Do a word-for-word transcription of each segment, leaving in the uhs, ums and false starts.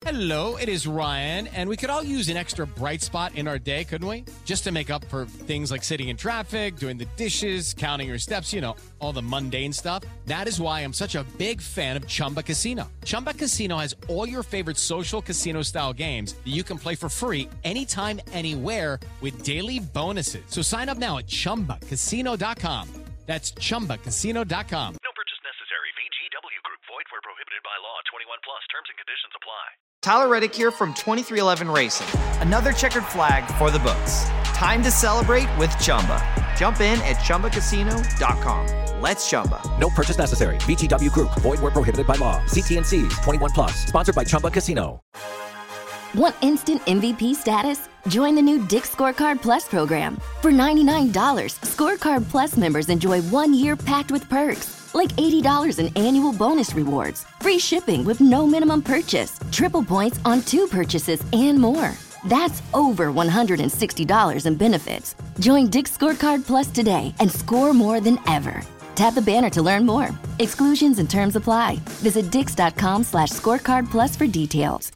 Hello, it is Ryan, and we could all use an extra bright spot in our day, couldn't we? Just to make up for things like sitting in traffic, doing the dishes, counting your steps, you know, all the mundane stuff. That is why I'm such a big fan of Chumba Casino. Chumba Casino has all your favorite social casino-style games that you can play for free anytime, anywhere with daily bonuses. So sign up now at chumba casino dot com. That's chumba casino dot com. No purchase necessary. V G W Group. Void where prohibited by law. twenty-one plus. Terms and conditions apply. Tyler Reddick here from twenty-three eleven Racing. Another checkered flag for the books. Time to celebrate with Chumba. Jump in at chumba casino dot com. Let's Chumba. No purchase necessary. V G W Group. Void where prohibited by law. See T and C's. twenty-one plus. Sponsored by Chumba Casino. Want instant M V P status? Join the new Dick's Scorecard Plus program. For ninety-nine dollars, Scorecard Plus members enjoy one year packed with perks, like eighty dollars in annual bonus rewards, free shipping with no minimum purchase, triple points on two purchases, and more. That's over one hundred sixty dollars in benefits. Join Dick's Scorecard Plus today and score more than ever. Tap the banner to learn more. Exclusions and terms apply. Visit dix.com slash scorecard plus for details.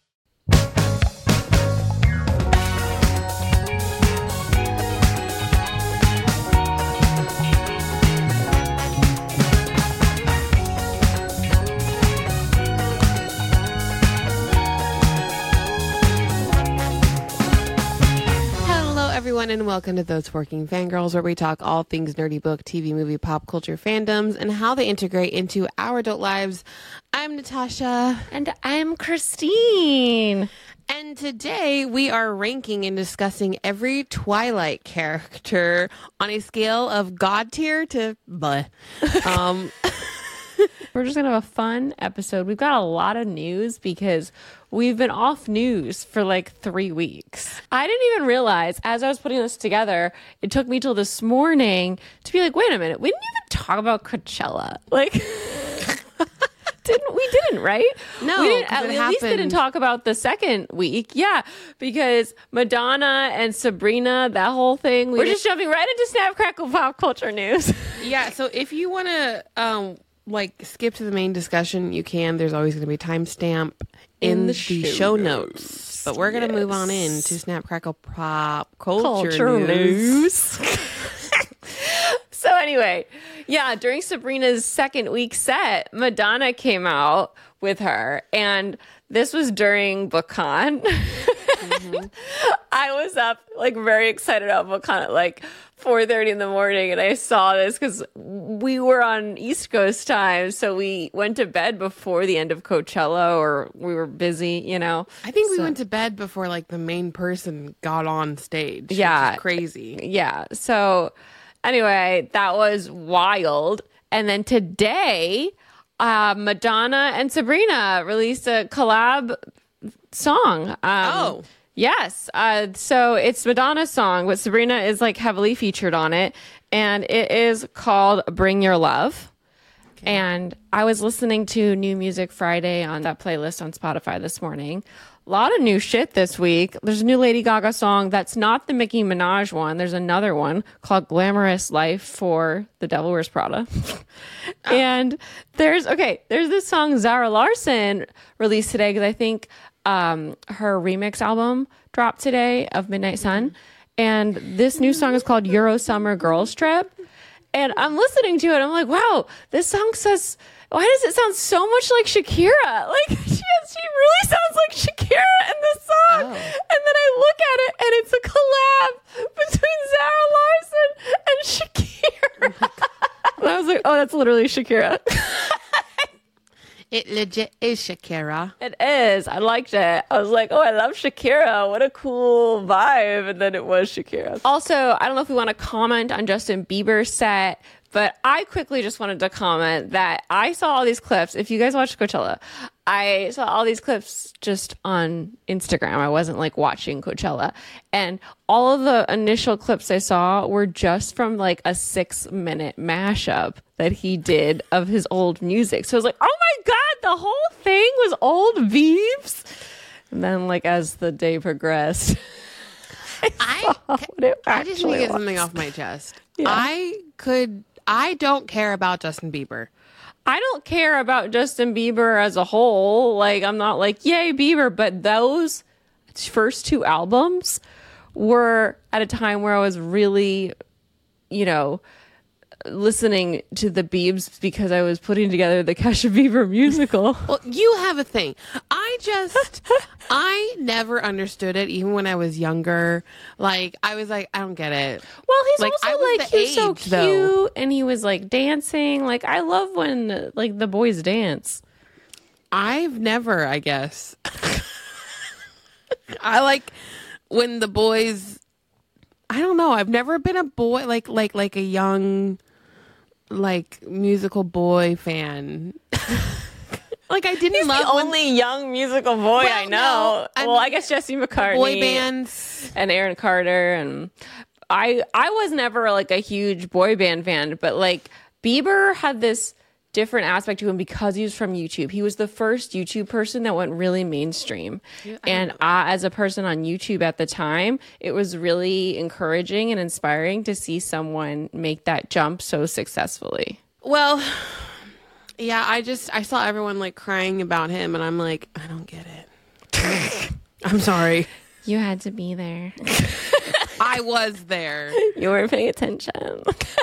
Everyone, and welcome to Those Working Fangirls, where we talk all things nerdy book, T V, movie, pop culture fandoms, and how they integrate into our adult lives. I'm Natasha. And I'm Christine. And today we are ranking and discussing every Twilight character on a scale of God tier to bleh. Um, We're just going to have a fun episode. We've got a lot of news because we've been off news for like three weeks. I didn't even realize as I was putting this together, it took me till this morning to be like, wait a minute, we didn't even talk about Coachella. Like, didn't we didn't, right? No, we didn't, at it least happened. didn't talk about the second week. Yeah, because Madonna and Sabrina, that whole thing. We We're just jumping right into Snap Crackle pop culture news. Yeah, so if you want to um, like skip to the main discussion, you can. There's always going to be a timestamp in, in the, the show, show notes. notes. But we're going to yes. move on in to Snap Crackle pop culture, culture news. news. So anyway, yeah, during Sabrina's second week set, Madonna came out with her, and this was during BookCon. Mm-hmm. I was up like very excited about BookCon at like four thirty in the morning, and I saw this because we were on East Coast time, so we went to bed before the end of Coachella, or we were busy, you know. I think so, we went to bed before like the main person got on stage. Yeah, which is crazy. Yeah. So anyway, that was wild. And then today, uh, Madonna and Sabrina released a collab song. Um, oh. Yes. Uh, so it's Madonna's song, but Sabrina is like heavily featured on it. And it is called Bring Your Love. Okay. And I was listening to New Music Friday on that playlist on Spotify this morning. A lot of new shit this week. There's a new Lady Gaga song that's not the Nicki Minaj one. There's another one called Glamorous Life for The Devil Wears Prada. Oh. And there's, okay, there's this song Zara Larsson released today because I think um, her remix album dropped today of Midnight Sun. And this new song is called Euro Summer Girls Trip. And I'm listening to it. I'm like, wow, this song says, why does it sound so much like Shakira? Like, she, has, she really sounds like Shakira in this song. Oh. And then I look at it, and it's a collab between Zara Larsson and Shakira. Oh, and I was like, oh, that's literally Shakira. It legit is Shakira. It is. I liked it. I was like, oh, I love Shakira. What a cool vibe. And then it was Shakira. Also, I don't know if we want to comment on Justin Bieber's set, but I quickly just wanted to comment that I saw all these clips. If you guys watched Coachella, I saw all these clips just on Instagram. I wasn't like watching Coachella. And all of the initial clips I saw were just from like a six minute mashup that he did of his old music. So I was like, oh my God, the whole thing was old Vibes. And then like as the day progressed, I, I, I just want to get something off my chest. Yeah. I could, I don't care about Justin Bieber. I don't care about Justin Bieber as a whole. Like, I'm not like, yay, Bieber. But those first two albums were at a time where I was really, you know, listening to the Biebs because I was putting together the Kesha Bieber musical. Well, you have a thing. I just, I never understood it, even when I was younger. Like, I was like, I don't get it. Well, he's Like, I also was like, the he's so age, cute, though. and he was like dancing. Like, I love when like the boys dance. I've never, I guess. I like when the boys, I don't know. I've never been a boy, like, like, like a young, like musical boy fan. Like I didn't He's love the when only young musical boy Well, I no, know. I well, mean, I guess Jesse McCartney, boy bands. and Aaron Carter, and I I was never like a huge boy band fan, but like Bieber had this different aspect to him because he was from YouTube. He was the first YouTube person that went really mainstream. Yeah, and I, as a person on YouTube at the time, it was really encouraging and inspiring to see someone make that jump so successfully. Well, yeah, I just I saw everyone like crying about him, and I'm like, I don't get it. I'm sorry. You had to be there. I was there. You weren't paying attention.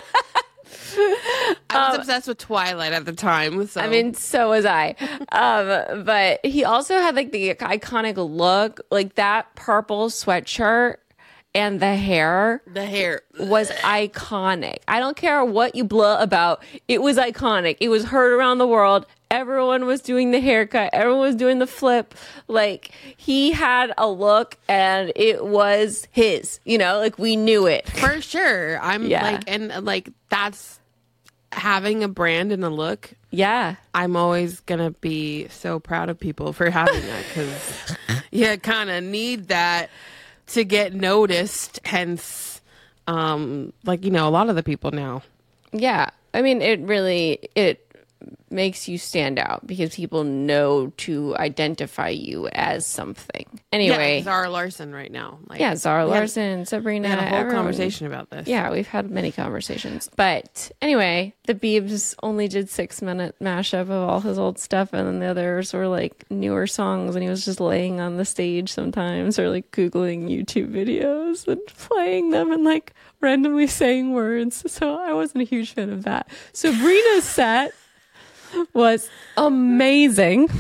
I was um, obsessed with Twilight at the time. So. I mean, so was I. Um, but he also had like the iconic look, like that purple sweatshirt and the hair. The hair was iconic. I don't care what you blah about. It was iconic. It was heard around the world. Everyone was doing the haircut. Everyone was doing the flip. Like, he had a look and it was his, you know, like we knew it. For sure. I'm yeah. like, and like, that's having a brand and a look. Yeah. I'm always going to be so proud of people for having that because you kind of need that to get noticed. Hence, um, like, you know, a lot of the people now. Yeah. I mean, it really, it makes you stand out because people know to identify you as something. Anyway, yeah, Zara Larson right now. Like, yeah, Zara Larson, had, Sabrina. We had a whole everyone. conversation about this. Yeah, we've had many conversations. But anyway, the Biebs only did six minute mashup of all his old stuff, and then the others were like newer songs, and he was just laying on the stage sometimes or like Googling YouTube videos and playing them and like randomly saying words. So I wasn't a huge fan of that. Sabrina's set was amazing,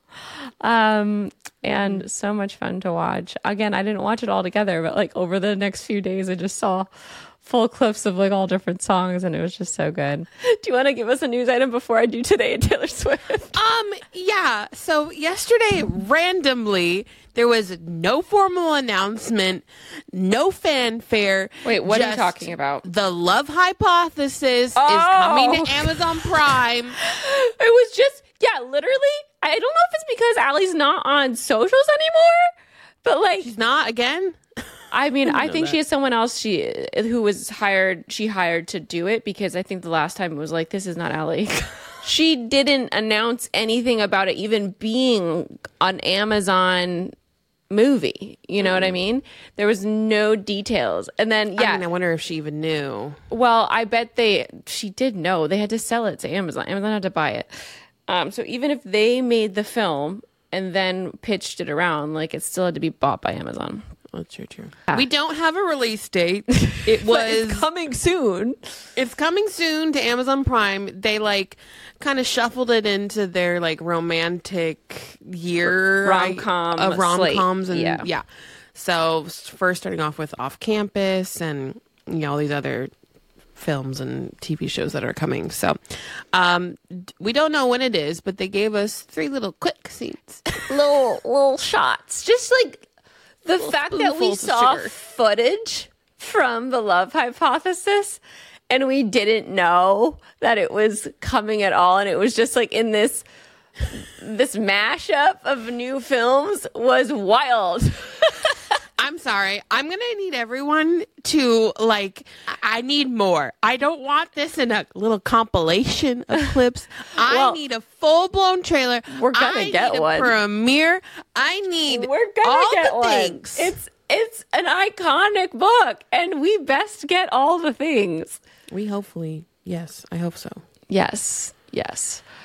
um and so much fun to watch. Again, I didn't watch it all together, but like over the next few days I just saw full clips of like all different songs, and it was just so good. Do you want to give us a news item before I do Today at Taylor Swift? Um yeah, so yesterday randomly there was no formal announcement, no fanfare. Wait, what are you talking about? The Love Hypothesis oh. is coming to Amazon Prime. It was just, yeah, literally, I don't know if it's because Allie's not on socials anymore, but like... She's not again? I mean, I, I think that. she has someone else she who was hired, she hired to do it because I think the last time it was like, this is not Allie. She didn't announce anything about it even being an Amazon movie. You know mm. what I mean? There was no details. And then, yeah. I mean, I wonder if she even knew. Well, I bet they, she did know. They had to sell it to Amazon. Amazon had to buy it. Um, so even if they made the film and then pitched it around, like it still had to be bought by Amazon. Oh, true, true. Yeah. We don't have a release date. It was it's coming soon. It's coming soon to Amazon Prime. They like kind of shuffled it into their like romantic year rom-com of rom-coms and yeah. yeah. So first starting off with Off Campus and you know all these other films and T V shows that are coming. So um we don't know when it is, but they gave us three little quick scenes. little little shots. Just like the fact that we saw footage from the Love Hypothesis and we didn't know that it was coming at all, and it was just like in this this mashup of new films was wild. I'm sorry. I'm going to need everyone to, like, I need more. I don't want this in a little compilation of clips. I well, need a full-blown trailer. We're going to get need one. A premiere. I need We're gonna all get the one. things. It's, it's an iconic book, and we best get all the things. We hopefully, yes, I hope so. Yes, yes.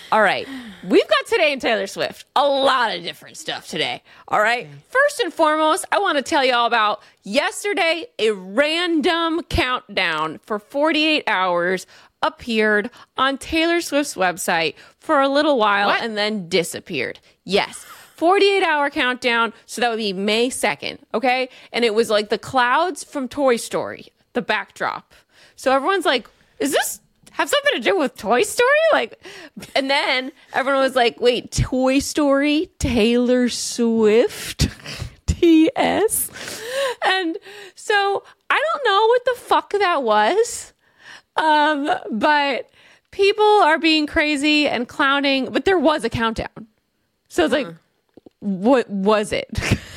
All right. We've got today in Taylor Swift a lot of different stuff today. All right. First and foremost, I want to tell you all about yesterday, a random countdown for forty-eight hours appeared on Taylor Swift's website for a little while What? and then disappeared. Yes. forty-eight hour countdown. So that would be May second. Okay. And it was like the clouds from Toy Story, the backdrop. So everyone's like, is this have something to do with Toy Story? Like, and then everyone was like, wait, Toy Story, Taylor Swift, T S. And so I don't know what the fuck that was. Um, but people are being crazy and clowning, but there was a countdown. So it's like, what was it?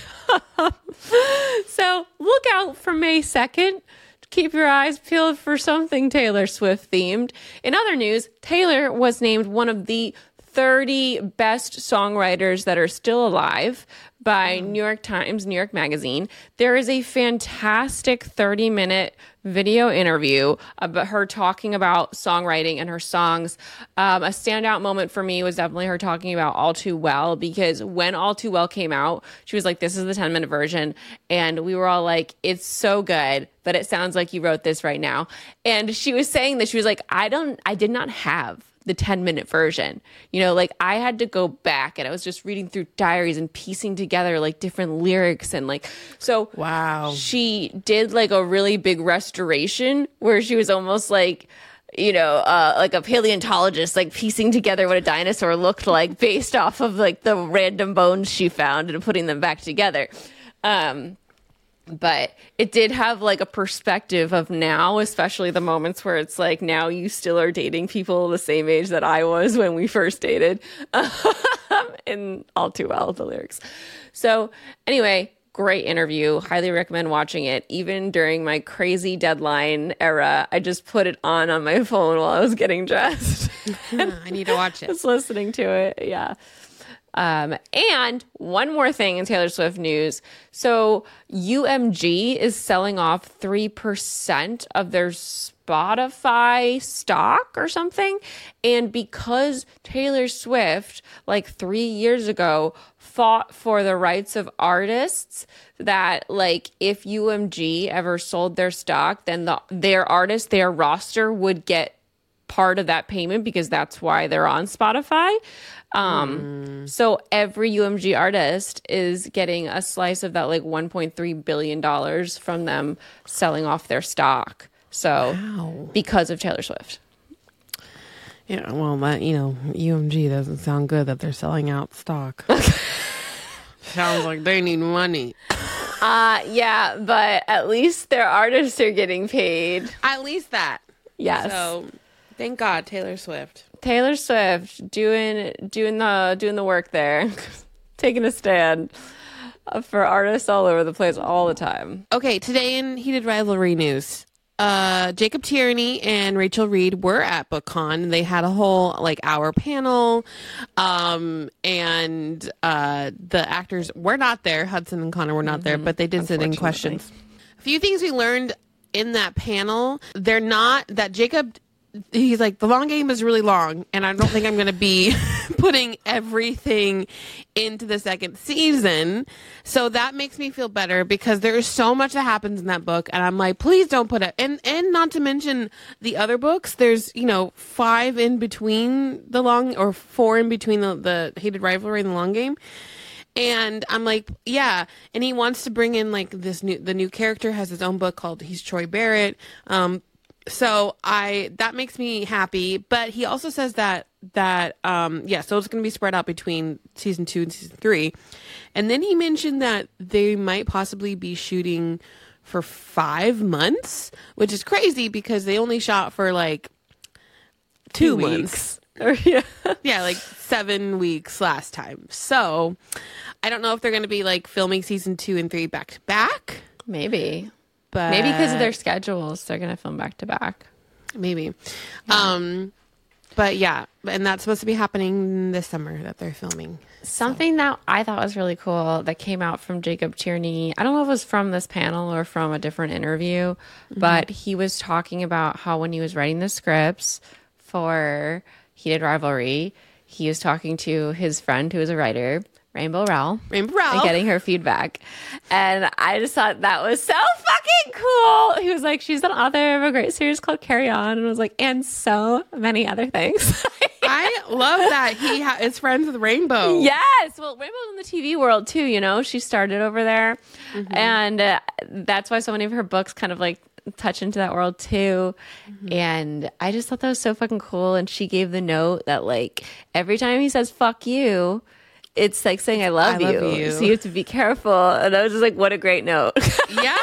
So look out for May second. Keep your eyes peeled for something Taylor Swift themed. In other news, Taylor was named one of the thirty best songwriters that are still alive by New York Times, New York Magazine. There is a fantastic thirty minute video interview about her talking about songwriting and her songs. Um, a standout moment for me was definitely her talking about All Too Well, because when All Too Well came out, she was like, this is the ten minute version. And we were all like, it's so good, but it sounds like you wrote this right now. And she was saying that she was like, I don't, I did not have the ten minute version. You know, like I had to go back and I was just reading through diaries and piecing together like different lyrics and like, so Wow. she did like a really big restoration where she was almost like, you know, uh, like a paleontologist, like piecing together what a dinosaur looked like based off of like the random bones she found and putting them back together. Um, But it did have like a perspective of now, especially the moments where it's like, now you still are dating people the same age that I was when we first dated. And All Too Well, the lyrics. So anyway, great interview. Highly recommend watching it. Even during my crazy deadline era, I just put it on on my phone while I was getting dressed. I need to watch it. Just listening to it. Yeah. Um, and one more thing in Taylor Swift news. So U M G is selling off three percent of their Spotify stock or something. And because Taylor Swift, like three years ago, fought for the rights of artists, that like if U M G ever sold their stock, then the, their artist, their roster would get part of that payment because that's why they're on Spotify. Um, mm. So every U M G artist is getting a slice of that like one point three billion dollars from them selling off their stock. So wow. Because of Taylor Swift. Yeah, well, that, you know, U M G doesn't sound good that they're selling out stock. Sounds like they need money. Uh, yeah, but at least their artists are getting paid. At least that. Yes. So thank God, Taylor Swift. Taylor Swift doing doing the doing the work there, taking a stand for artists all over the place all the time. Okay, today in Heated Rivalry news, uh, Jacob Tierney and Rachel Reed were at BookCon. They had a whole like hour panel, um, and uh, the actors were not there. Hudson and Connor were not mm-hmm. there, but they did sit in questions. A few things we learned in that panel: they're not that Jacob. He's like, the long game is really long, and I don't think I'm going to be putting everything into the second season. So that makes me feel better because there is so much that happens in that book, and I'm like, please don't put it. And and not to mention the other books. There's you know five in between the long, or four in between the, the Hated Rivalry and the Long Game. And I'm like, yeah. And he wants to bring in like this new, the new character has his own book called He's Troy Barrett. Um, So I that makes me happy, but he also says that that um yeah, so it's going to be spread out between season two and season three, and then he mentioned that they might possibly be shooting for five months, which is crazy because they only shot for like two, two months, or yeah, yeah, like seven weeks last time. So I don't know if they're going to be like filming season two and three back to back, maybe. But maybe because of their schedules, they're going to film back to back. Maybe. Yeah. Um, but yeah, and that's supposed to be happening this summer that they're filming. Something so. that I thought was really cool that came out from Jacob Tierney. I don't know if it was from this panel or from a different interview, mm-hmm. but he was talking about how when he was writing the scripts for Heated Rivalry, he was talking to his friend who is a writer, Rainbow Rowell. Rainbow Rowell. And getting her feedback. And I just thought that was so fucking cool. He was like, she's an author of a great series called Carry On. And I was like, and so many other things. I love that he ha- is friends with Rainbow. Yes. Well, Rainbow's in the T V world too, you know. She started over there. Mm-hmm. And uh, that's why so many of her books kind of like touch into that world too. Mm-hmm. And I just thought that was so fucking cool. And she gave the note that like every time he says fuck you, it's like saying I love, I you. love you. So you have to be careful. And I was just like, what a great note. Yeah.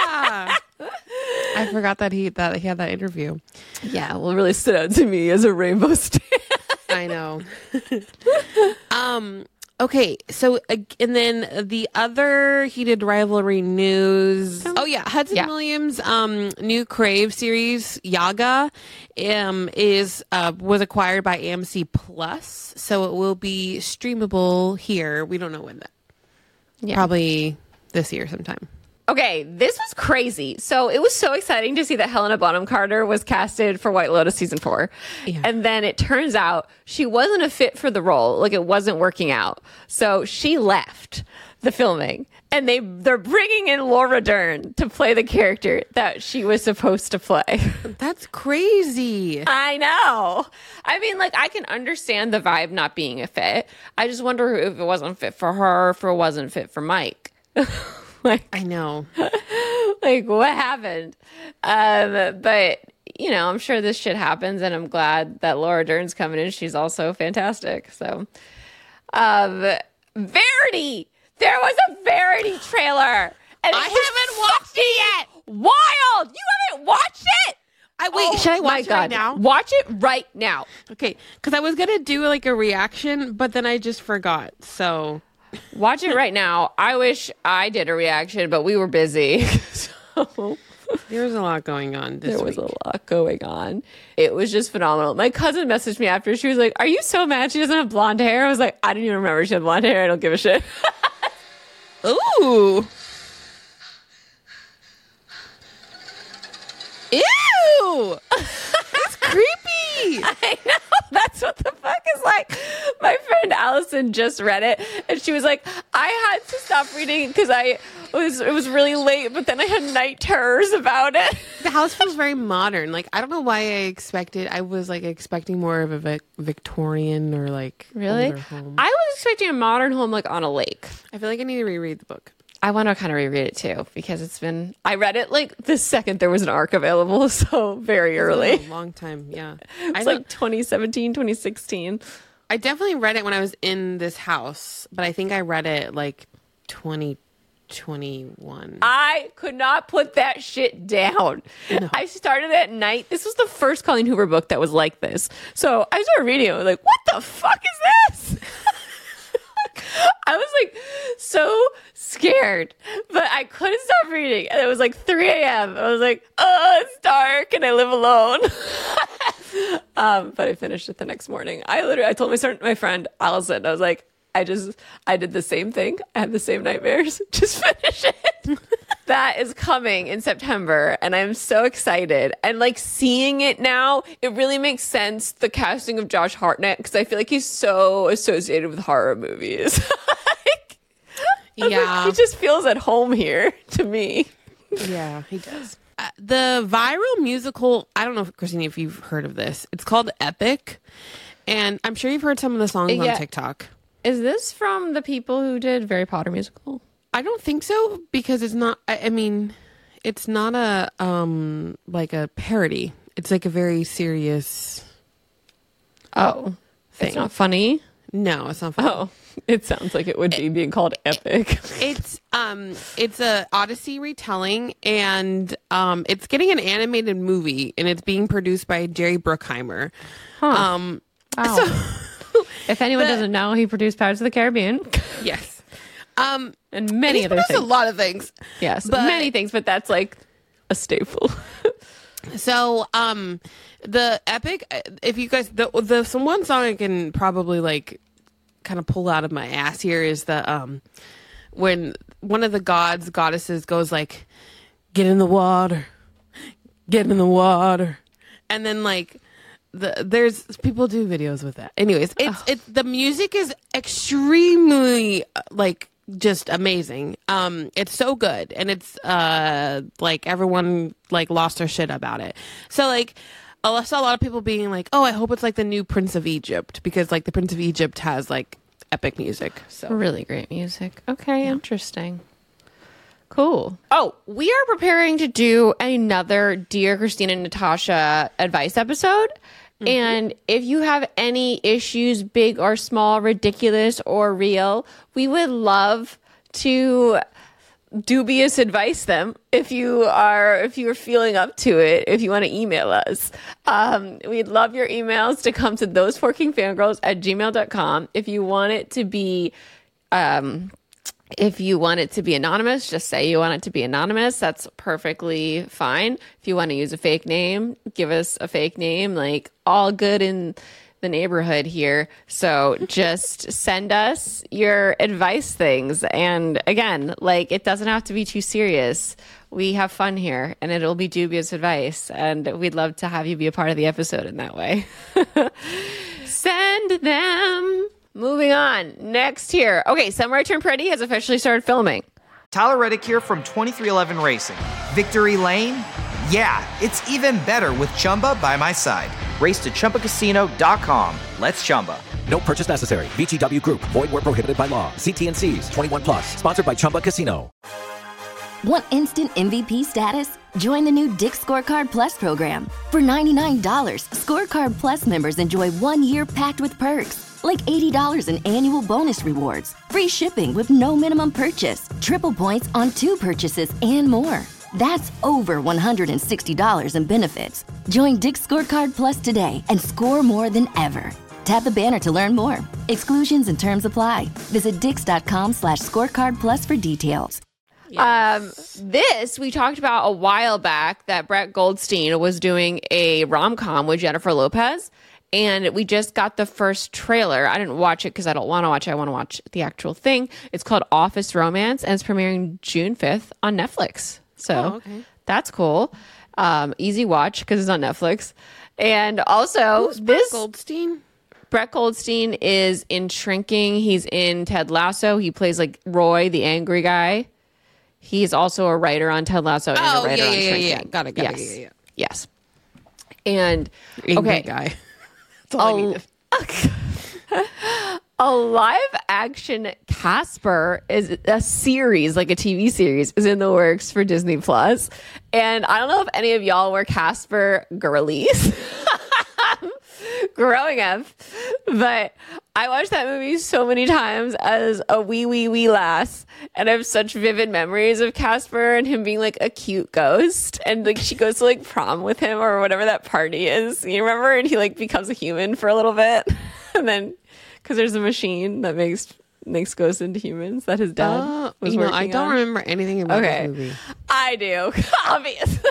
I forgot that he that he had that interview. Yeah, well, it really stood out to me as a Rainbow stan. I know. um. Okay, so uh, and then the other heated rivalry news. Oh yeah, Hudson Yeah. Williams' um new Crave series Yaga um is uh was acquired by A M C Plus, so it will be streamable here. We don't know when that. Yeah. Probably this year sometime. Okay, this was crazy. So it was so exciting to see that Helena Bonham Carter was casted for White Lotus season four. Yeah. And then it turns out she wasn't a fit for the role. Like it wasn't working out. So she left the filming and they, they're bringing in Laura Dern to play the character that she was supposed to play. That's crazy. I know. I mean, like, I can understand the vibe not being a fit. I just wonder if it wasn't fit for her, if it wasn't fit for Mike. Like, I know. like what happened? Um, but you know, I'm sure this shit happens, and I'm glad that Laura Dern's coming in. She's also fantastic. So, um, Verity, there was a Verity trailer, and I haven't watched it yet. Wild, you haven't watched it? I wait. Oh, should I my watch it God. right now? Watch it right now. Okay, because I was gonna do like a reaction, but then I just forgot. So. Watch it right now. I wish I did a reaction, but we were busy. So There was a lot going on this there was week. a lot going on. It was just phenomenal. My cousin messaged me after. She was like, are you so mad she doesn't have blonde hair? I was like, I didn't even remember she had blonde hair. I don't give a shit. Ooh. Ew. It's creepy. I know. That's what the fuck is like. My friend Allison just read it, and she was like, I had to stop reading because I was it was really late, but then I had night terrors about it. The house feels very modern. Like, I don't know why I expected, I was like expecting more of a Vic- Victorian or like Really? older home. I was expecting a modern home like on a lake. I feel like I need to reread the book. I want to kind of reread it too because it's been. I read it like the second there was an arc available, so very early. It's been a long time, yeah. I It's don't- like twenty seventeen, twenty sixteen. I definitely read it when I was in this house, but I think I read it like twenty twenty-one. I could not put that shit down. I started at night. This was the first Colleen Hoover book that was like this. So I started reading it. I was like, what the fuck is this? I was like so scared, but I couldn't stop reading. And it was like three a.m. I was like, oh, it's dark and I live alone. um, but I finished it the next morning. I literally, I told my, my friend Allison, I was like, I just, I did the same thing. I had the same nightmares. Just finish it. That is coming in September, and I'm so excited. And like seeing it now, it really makes sense, the casting of Josh Hartnett, because I feel like he's so associated with horror movies. like, Yeah. like, he just feels at home here to me. Yeah, he does. Uh, the viral musical, I don't know, if, Christine, if you've heard of this. It's called Epic, and I'm sure you've heard some of the songs Yeah. on TikTok. Is this from the people who did Harry Potter musical? I don't think so, because it's not, I, I mean, it's not a, um, like a parody. It's like a very serious Oh, thing. it's not funny. No, it's not funny. Oh, it sounds like it would be being called epic. It's um it's a Odyssey retelling, and um it's getting an animated movie, and it's being produced by Jerry Bruckheimer. Huh. Um Wow. so If anyone the- doesn't know, he produced Pirates of the Caribbean yes. Um and many he's other produced things. a lot of things. Yes, but- many things, but that's like a staple. So, um, the epic. If you guys, the the some one song I can probably like kind of pull out of my ass here is the um when one of the gods goddesses goes like, "Get in the water, get in the water," and then like the there's people do videos with that. Anyways, it's it's the music is extremely like just amazing. Um, it's so good, and it's uh like everyone like lost their shit about it. So like. I saw a lot of people being like, "Oh, I hope it's like the new Prince of Egypt," because like the Prince of Egypt has like epic music. So really great music. Okay, yeah. Interesting. Cool. Oh, we are preparing to do another Dear Christina and Natasha advice episode. Mm-hmm. And if you have any issues, big or small, ridiculous or real, we would love to dubious advice them if you are if you are feeling up to it. If you want to email us, um we'd love your emails to come to those four king fangirls at gmail dot com. If you want it to be um if you want it to be anonymous, just say you want it to be anonymous. That's perfectly fine. If you want to use a fake name, give us a fake name. Like, all good in the neighborhood here. So just send us your advice things. And again, like, it doesn't have to be too serious. We have fun here, and it'll be dubious advice. And we'd love to have you be a part of the episode in that way. Send them. Moving on. Next here. Okay, Somewhere I Turned Pretty has officially started filming. Tyler Reddick here from twenty-three eleven Racing. Victory Lane? Yeah, it's even better with Chumba by my side. Race to Chumba Casino dot com. Let's Chumba. No purchase necessary. V G W Group. Void where prohibited by law. See T and C's. twenty-one plus. Sponsored by Chumba Casino. Want instant M V P status? Join the new Dick's Scorecard Plus program. For ninety-nine dollars, Scorecard Plus members enjoy one year packed with perks, like eighty dollars in annual bonus rewards, free shipping with no minimum purchase, triple points on two purchases, and more. That's over one hundred sixty dollars in benefits. Join Dick's Scorecard Plus today and score more than ever. Tap the banner to learn more. Exclusions and terms apply. Visit dix.com slash scorecard plus for details. Yes. Um, this we talked about a while back, that Brett Goldstein was doing a rom-com with Jennifer Lopez, and we just got the first trailer. I didn't watch it because I don't want to watch it. I want to watch the actual thing. It's called Office Romance, and it's premiering June fifth on Netflix. So oh, okay. That's cool. Um, easy watch because it's on Netflix. And also, Who's this Brett Goldstein? Brett Goldstein is in Shrinking. He's in Ted Lasso. He plays like Roy, the angry guy. He's also a writer on Ted Lasso and oh, a writer yeah, on yeah, Shrinking. Yeah, got it, got yes. it. Yeah, yeah, yeah. Yes. And Angry okay, guy. That's all a, I needed. a live action Casper is a series, like a T V series, is in the works for Disney Plus. And I don't know if any of y'all were Casper girlies growing up, but I watched that movie so many times as a wee wee wee lass, and I have such vivid memories of Casper and him being like a cute ghost, and like she goes to like prom with him or whatever that party is, you remember, and he like becomes a human for a little bit, and then because there's a machine that makes makes ghosts into humans that his dad uh, was you know, working I don't on. remember anything about Okay. this movie. I do, obviously.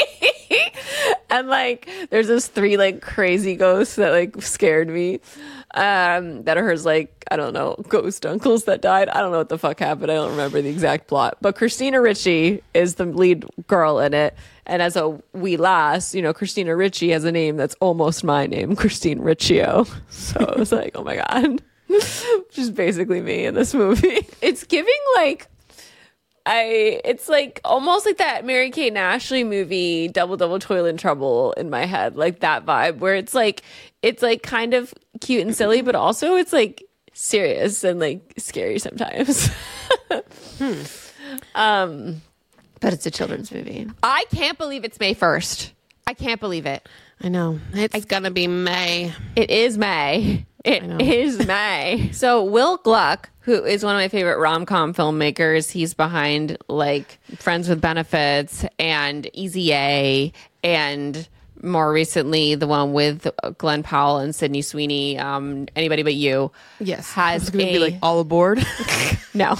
And like there's those three like crazy ghosts that like scared me, um that are his like, I don't know, ghost uncles that died. I don't know what the fuck happened. I don't remember the exact plot, but Christina Ricci is the lead girl in it, and as a wee lass, you know, Christina Ricci has a name that's almost my name, Christine Riccio. So I was like, oh my god. Which is basically me in this movie. It's giving like I it's like almost like that Mary Kate and Ashley movie, Double Double Toil and Trouble, in my head, like that vibe where it's like it's like kind of cute and silly, but also it's like serious and like scary sometimes. hmm. Um, but it's a children's movie. I can't believe it's May first. I can't believe it. I know. It's gonna be May. It is May. It is May. So Will Gluck, who is one of my favorite rom-com filmmakers, he's behind like Friends with Benefits and Easy A, and more recently the one with Glenn Powell and Sydney Sweeney, um, Anybody But You. Yes. Has it's gonna a, be like all aboard. No.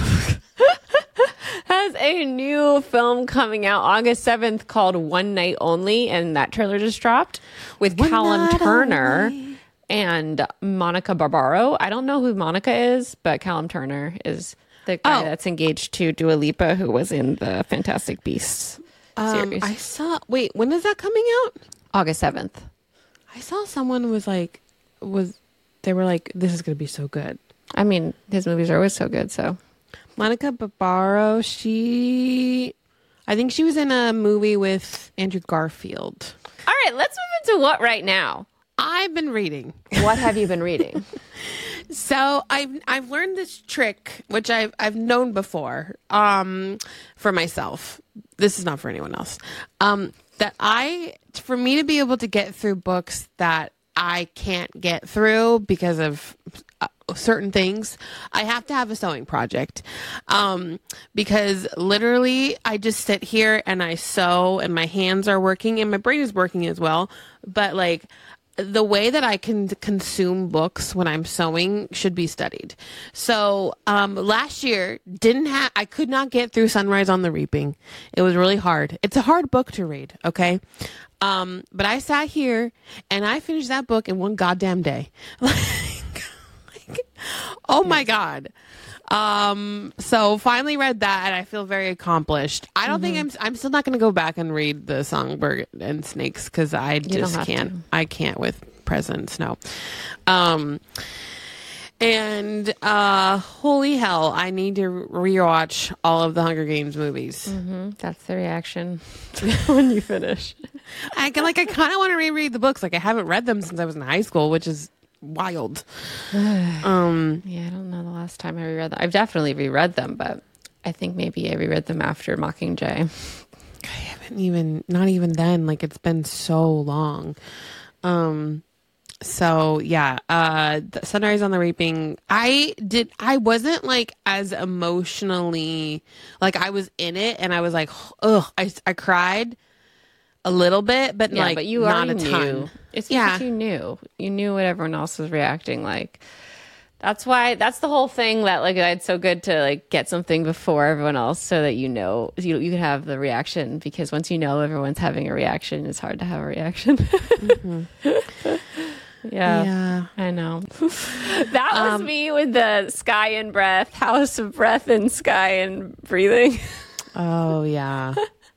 Has a new film coming out August seventh called One Night Only, and that trailer just dropped with One Callum Night Turner Only. and Monica Barbaro. I don't know who Monica is, but Callum Turner is the guy Oh. that's engaged to Dua Lipa, who was in the Fantastic Beasts Um, series. I saw. Wait, when is that coming out? August seventh. I saw someone was like, was they were like, this is going to be so good. I mean, his movies are always so good, so. Monica Barbaro, she, I think she was in a movie with Andrew Garfield. All right, let's move into what right now? I've been reading. What have you been reading? So I've I've learned this trick, which I've I've known before, um, for myself. This is not for anyone else. Um, that I, for me to be able to get through books that I can't get through because of uh, certain things, I have to have a sewing project. Um, because literally I just sit here and I sew and my hands are working and my brain is working as well. But like, the way that I can consume books when I'm sewing should be studied. So um, last year, didn't have I could not get through Sunrise on the Reaping. It was really hard. It's a hard book to read, okay? Um, but I sat here and I finished that book in one goddamn day. like, like, oh my God. Um, so finally read that and I feel very accomplished. I don't mm-hmm. think I'm, I'm still not going to go back and read the Songbird and Snakes cause I you just can't, to. I can't with presents. No. Um, and, uh, holy hell, I need to rewatch all of the Hunger Games movies. Mm-hmm. That's the reaction when you finish. I can, like, I kind of want to reread the books. Like I haven't read them since I was in high school, which is wild. um yeah I don't know the last time I reread them. I've definitely reread them, but I think maybe I reread them after Mockingjay. I haven't even not even then, like it's been so long. Um so yeah, uh Sunrise on the Reaping, I did I wasn't like as emotionally, like I was in it and I was like, ugh, I, I cried a little bit, but yeah, like but you not a knew. ton. It's because yeah. you knew. You knew what everyone else was reacting like. That's why, that's the whole thing that like it's so good to like get something before everyone else so that you know, you, you can have the reaction, because once you know everyone's having a reaction, it's hard to have a reaction. mm-hmm. yeah, yeah, I know. That was um, me with the Sky and Breath, House of Breath and Sky and Breathing. Oh, yeah.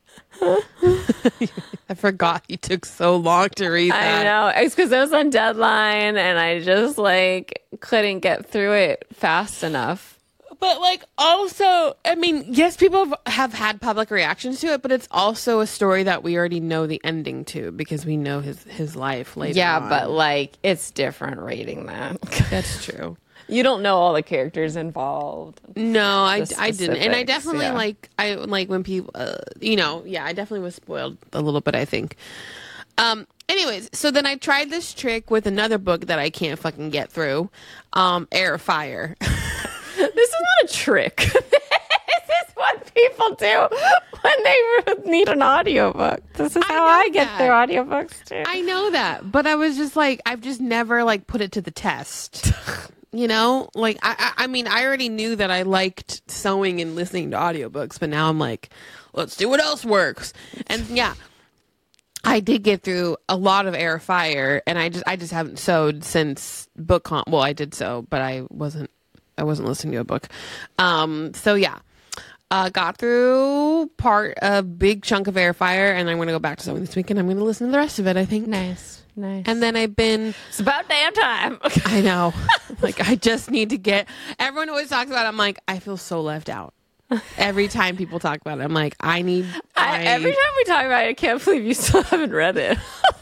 I forgot you took so long to read that. I know. It's because it was on deadline and I just like couldn't get through it fast enough. But like also, I mean, yes, people have, have had public reactions to it, but it's also a story that we already know the ending to because we know his, his life later Yeah, on. but like it's different reading that. That's true. You don't know all the characters involved. No, I, I didn't. And I definitely yeah. like, I like when people, uh, you know, yeah, I definitely was spoiled a little bit, I think. Um, anyways, so then I tried this trick with another book that I can't fucking get through, um, Air Fire. This is not a trick. This is what people do when they need an audiobook. This is how I, I get that. Through audiobooks too. I know that, but I was just like, I've just never like put it to the test. You know, like, I, I mean, I already knew that I liked sewing and listening to audiobooks, but now I'm like, let's see what else works. And yeah, I did get through a lot of Air Fire, and I just, I just haven't sewed since BookCon. Well, I did sew, but I wasn't, I wasn't listening to a book. Um, so yeah, uh, got through part, a big chunk of Air Fire, and I'm going to go back to sewing this week, and I'm going to listen to the rest of it, I think. Nice. Nice. And then I've been... It's about damn time. I know. Like, I just need to get... Everyone always talks about it. I'm like, I feel so left out. Every time people talk about it, I'm like, I need... I, I... Every time we talk about it, I can't believe you still haven't read it.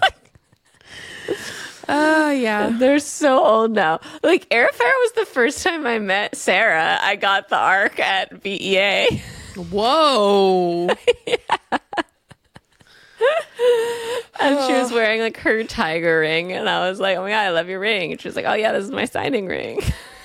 Oh, uh, yeah. They're so old now. Like, Airfare was the first time I met Sarah. I got the ARC at V E A. Whoa. Yeah. And she was wearing like her tiger ring, and I was like, "Oh my god, I love your ring." And she was like, "Oh yeah, this is my signing ring."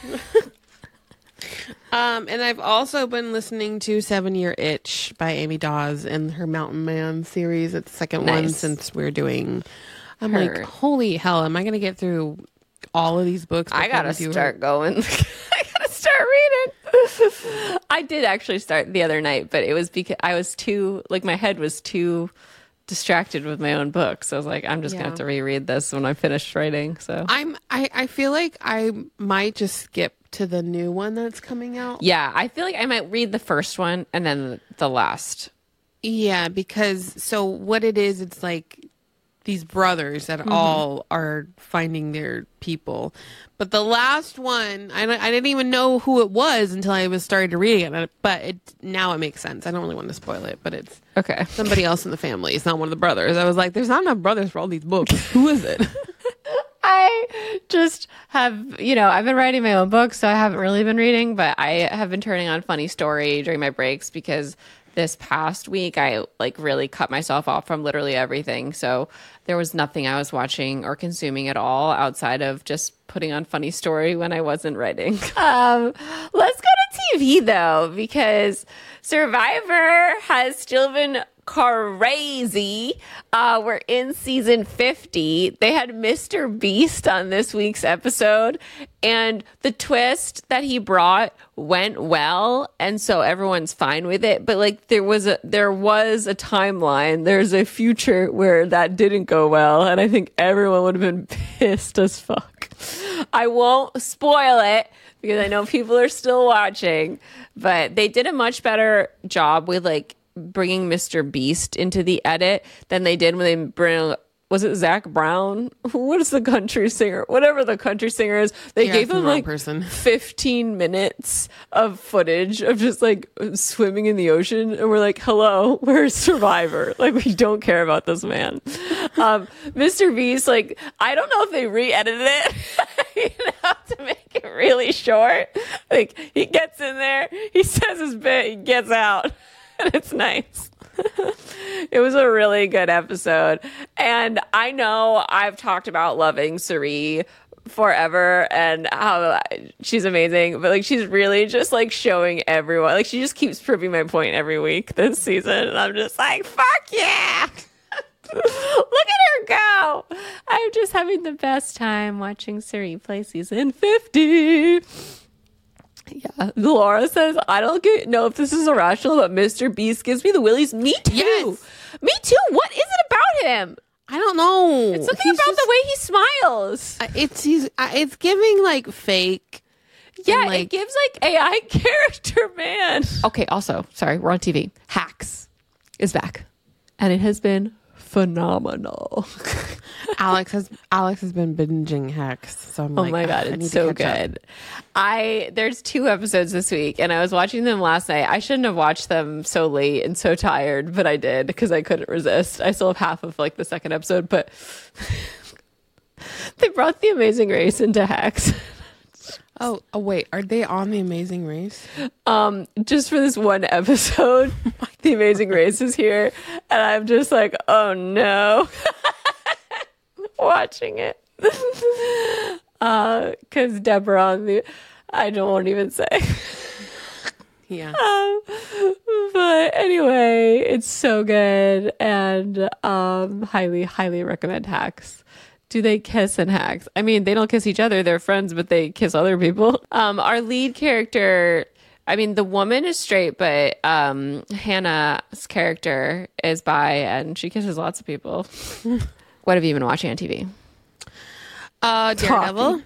um, and I've also been listening to Seven Year Itch by Amy Dawes and her Mountain Man series. It's the second nice. one since we're doing. I'm her. like, holy hell, am I gonna get through all of these books? I gotta start her? going. I gotta start reading. I did actually start the other night, but it was because I was too like my head was too distracted with my own book, so I was like, I'm just yeah. gonna have to reread this when I'm finished writing. So I'm I, I feel like I might just skip to the new one that's coming out. Yeah, I feel like I might read the first one and then the last. Yeah, because so what it is, it's like these brothers that mm-hmm. all are finding their people. But the last one, I, I didn't even know who it was until I was started to read it. But it, now it makes sense. I don't really want to spoil it, but it's okay. somebody else in the family. It's not one of the brothers. I was like, there's not enough brothers for all these books. Who is it? I just have, you know, I've been writing my own books, so I haven't really been reading, but I have been turning on Funny Story during my breaks because this past week I like really cut myself off from literally everything. So there was nothing I was watching or consuming at all outside of just putting on Funny Story when I wasn't writing. um, let's go to T V though, because Survivor has still been crazy. Uh, we're in season fifty. They had Mister Beast on this week's episode, and the twist that he brought went well, and so everyone's fine with it. But like, there was a there was a timeline. There's a future where that didn't go well, and I think everyone would have been pissed as fuck. I won't spoil it because I know people are still watching, but they did a much better job with like bringing Mister Beast into the edit than they did when they bring, was it Zach Brown? What is the country singer? Whatever the country singer is. They You're gave him like person. fifteen minutes of footage of just like swimming in the ocean. And we're like, hello, we're a Survivor. Like, we don't care about this man. Um, Mister Beast, like, I don't know if they re-edited it, you know, to make it really short. Like, he gets in there, he says his bit, he gets out. And it's nice. It was a really good episode. And I know I've talked about loving Cirie forever and how she's amazing, but like, she's really just like showing everyone, like, she just keeps proving my point every week this season. And I'm just like, fuck yeah. Look at her go. I'm just having the best time watching Cirie play season fifty. Yeah, Laura says, I don't get, know if this is irrational, but Mister Beast gives me the willies. Me too. Yes. Me too. What is it about him? I don't know. It's something He's about just, the way he smiles. uh, It's he's uh, it's giving like fake. Yeah, and, like, it gives like A I character man. Okay, also, sorry, we're on T V. Hacks is back. And it has been phenomenal. Alex has Alex has been binging Hacks, so I'm oh like, my god, I need it's to so catch good. up. I there's two episodes this week, and I was watching them last night. I shouldn't have watched them so late and so tired, but I did because I couldn't resist. I still have half of like the second episode, but they brought The Amazing Race into Hacks. Oh, oh wait, are they on The Amazing Race? Um, just for this one episode, The Amazing Race is here, and I'm just like, oh no. Watching it uh because Deborah on the I don't won't even say Yeah. um, but anyway, it's so good, and um highly highly recommend Hacks. Do they kiss in Hacks? I mean, they don't kiss each other, they're friends, but they kiss other people. Um our lead character, I mean, the woman is straight, but um Hannah's character is bi, and she kisses lots of people. What have you been watching on T V? Uh, Daredevil.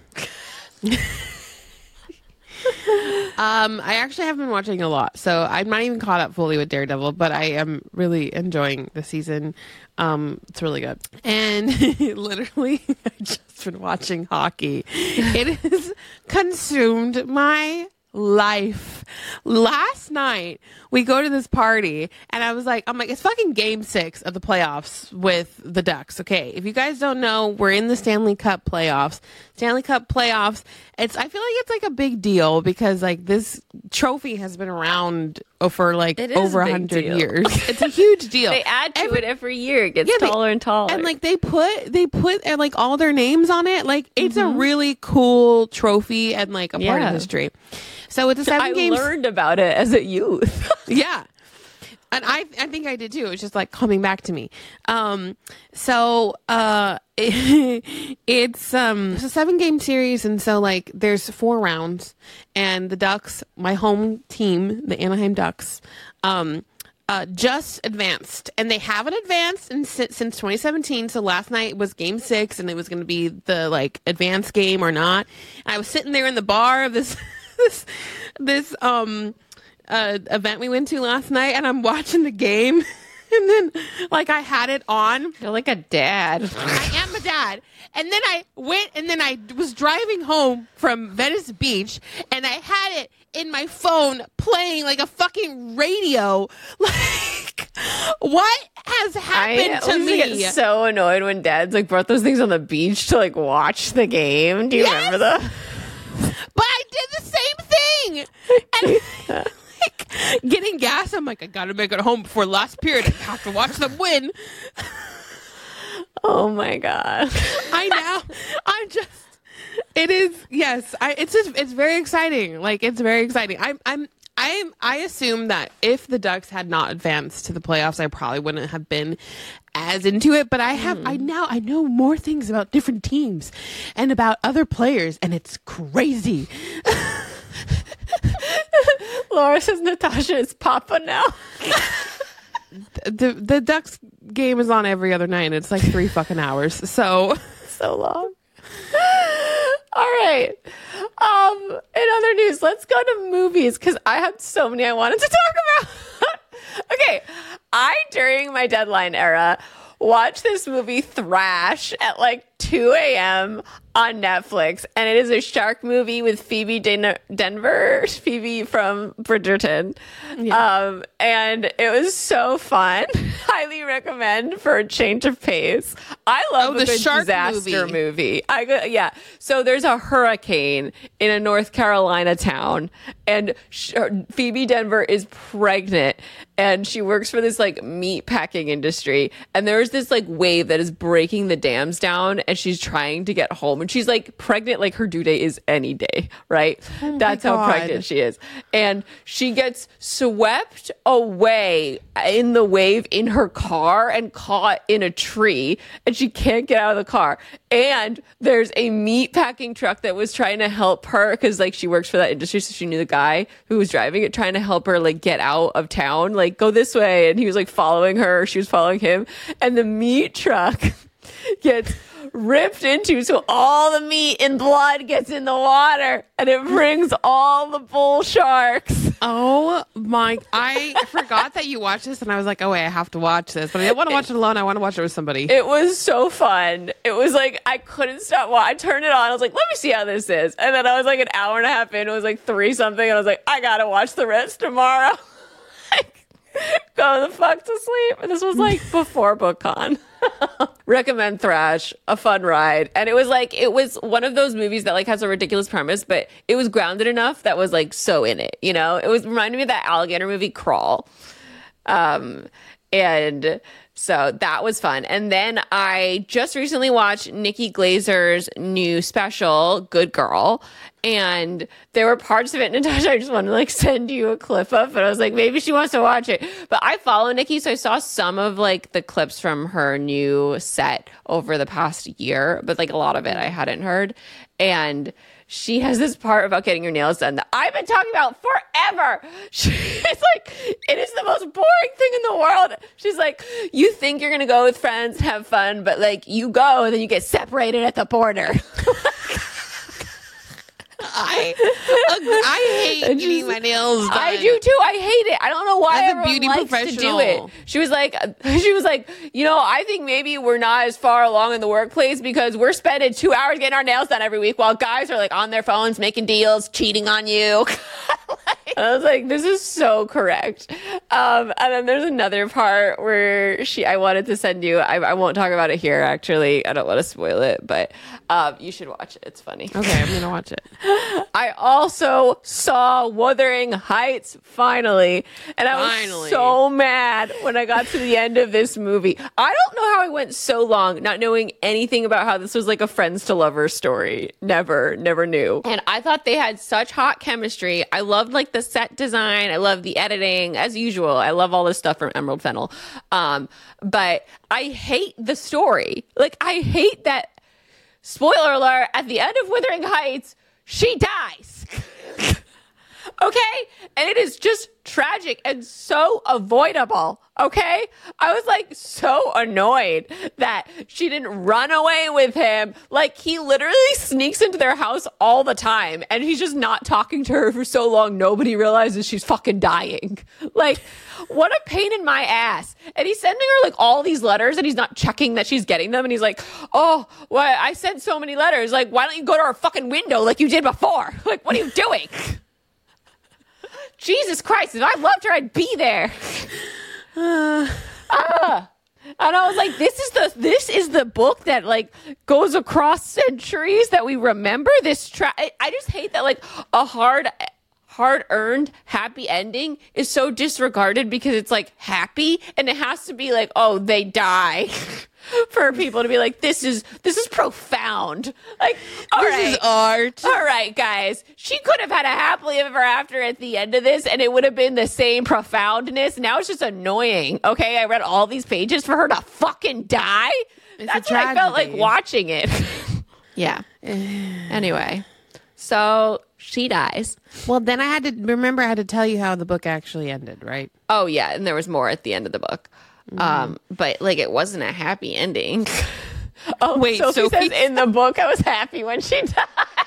um, I actually have been watching a lot, so I'm not even caught up fully with Daredevil, but I am really enjoying the season. Um, it's really good. And literally, I've just been watching hockey. It has consumed my life. Last night we go to this party and I was like, I'm like, it's fucking game six of the playoffs with the Ducks. Okay, if you guys don't know, we're in the Stanley Cup playoffs. Stanley Cup playoffs. It's I feel like it's like a big deal because like this trophy has been around for like over a hundred years. It's a huge deal. They add to every, it every year. It gets yeah, taller they, and taller. And like they put they put uh, like all their names on it. Like it's mm-hmm. a really cool trophy and like a part yeah. of history. So it's a seven I games. learned about it as a youth. Yeah. And I I think I did too. It's just like coming back to me. Um, so uh, it, it's um it's a seven game series, and so like there's four rounds, and the Ducks, my home team, the Anaheim Ducks, um, uh, just advanced, and they haven't advanced in, since twenty seventeen. So last night was game six, and it was going to be the like advanced game or not. And I was sitting there in the bar of this this this um. Uh, event we went to last night, and I'm watching the game and then like I had it on. You're like a dad. I am a dad. And then I went and then I was driving home from Venice Beach and I had it in my phone playing like a fucking radio. Like, what has happened I to always me? get so annoyed when dads like brought those things on the beach to like watch the game. Do you Yes. remember that? But I did the same thing. And like getting gas, I'm like, I gotta make it home before last period. I have to watch them win. Oh my god. I know. I'm just. It is. Yes. I. It's just. It's very exciting. Like it's very exciting. I'm. I'm. I. I assume that if the Ducks had not advanced to the playoffs, I probably wouldn't have been as into it. But I have. Mm. I now. I know more things about different teams and about other players, and it's crazy. Laura says Natasha is Papa now. the The Ducks game is on every other night, and it's like three fucking hours. So so long. All right. Um, in other news, let's go to movies because I had so many I wanted to talk about. Okay. I, during my deadline era, watched this movie Thrash at like two a.m. on Netflix. And it is a shark movie with Phoebe Den- Denver, Phoebe from Bridgerton. Yeah. Um, and it was so fun. Highly recommend for a change of pace. I love oh, a the good shark disaster movie. movie. I go, yeah. So there's a hurricane in a North Carolina town, and sh- Phoebe Denver is pregnant, and she works for this like meat packing industry. And there's this like wave that is breaking the dams down, and she's trying to get home, and she's like pregnant, like her due date is any day, right? Oh That's how God. pregnant she is. And she gets swept away in the wave in her car and caught in a tree, and she can't get out of the car. And there's a meat packing truck that was trying to help her because like she works for that industry, so she knew the guy who was driving it, trying to help her like get out of town, like go this way. And he was like following her, she was following him, and the meat truck gets ripped into, so all the meat and blood gets in the water, and it brings all the bull sharks. Oh my, I forgot that you watched this, and I was like, oh wait, I have to watch this, but I didn't want to watch it alone. I want to watch it with somebody. It was so fun. It was like, I couldn't stop. Well, I turned it on. I was like, let me see how this is. And then I was like an hour and a half in. It was like three something. And I was like, I got to watch the rest tomorrow. Like, go the fuck to sleep. And this was like before BookCon. Recommend Thrash, a fun ride. And it was like, it was one of those movies that like has a ridiculous premise, but it was grounded enough that was like so in it, you know? It was reminding me of that alligator movie Crawl. Um, and so that was fun. And then I just recently watched Nikki Glazer's new special, Good Girl. And there were parts of it, Natasha, I just wanted to like send you a clip of, but I was like, maybe she wants to watch it. But I follow Nikki, so I saw some of like the clips from her new set over the past year, but like a lot of it I hadn't heard. And she has this part about getting your nails done that I've been talking about forever. She, it's like, it is the most boring thing in the world. She's like, you think you're going to go with friends, have fun, but like you go and then you get separated at the border. I I hate And getting she's- my nails done. I do too. I hate it. I don't know why As a everyone beauty likes to professional. do it. She was like, she was like, you know, I think maybe we're not as far along in the workplace because we're spending two hours getting our nails done every week while guys are like on their phones making deals, cheating on you. Like, I was like, this is so correct. Um, and then there's another part where she, I wanted to send you. I, I won't talk about it here. Actually, I don't want to spoil it, but um, you should watch it. It's funny. Okay, I'm gonna watch it. I also saw Wuthering Heights finally, and I was Finally. so mad when I got to the end of this movie. I don't know how I went so long not knowing anything about how this was like a friends to lovers story. Never, never knew. And I thought they had such hot chemistry. I loved like the set design. I love the editing as usual. I love all this stuff from Emerald Fennell. Um, but I hate the story. Like I hate that. Spoiler alert, at the end of Wuthering Heights, she dies. Okay? And it is just tragic and so avoidable. Okay? I was like so annoyed that she didn't run away with him. Like, he literally sneaks into their house all the time and he's just not talking to her for so long nobody realizes she's fucking dying. Like, what a pain in my ass. And he's sending her like all these letters and he's not checking that she's getting them. And he's like, oh, well, I sent so many letters. Like, why don't you go to our fucking window like you did before? Like, what are you doing? Jesus Christ, if I loved her, I'd be there. Uh, ah. And I was like, this is the this is the book that like goes across centuries that we remember this tra- I, I just hate that like a hard hard earned happy ending is so disregarded because it's like happy and it has to be like, oh, they die. For people to be like, this is this is profound. Like, all this right, is art. All right, guys. She could have had a happily ever after at the end of this, and it would have been the same profoundness. Now it's just annoying. Okay, I read all these pages for her to fucking die. It's That's what I felt like watching it. Yeah. Anyway, so she dies. Well, then I had to remember. I had to tell you how the book actually ended, right? Oh yeah, and there was more at the end of the book. Mm. Um, but like it wasn't a happy ending. Oh wait, Sophie, Sophie says in the book I was happy when she died.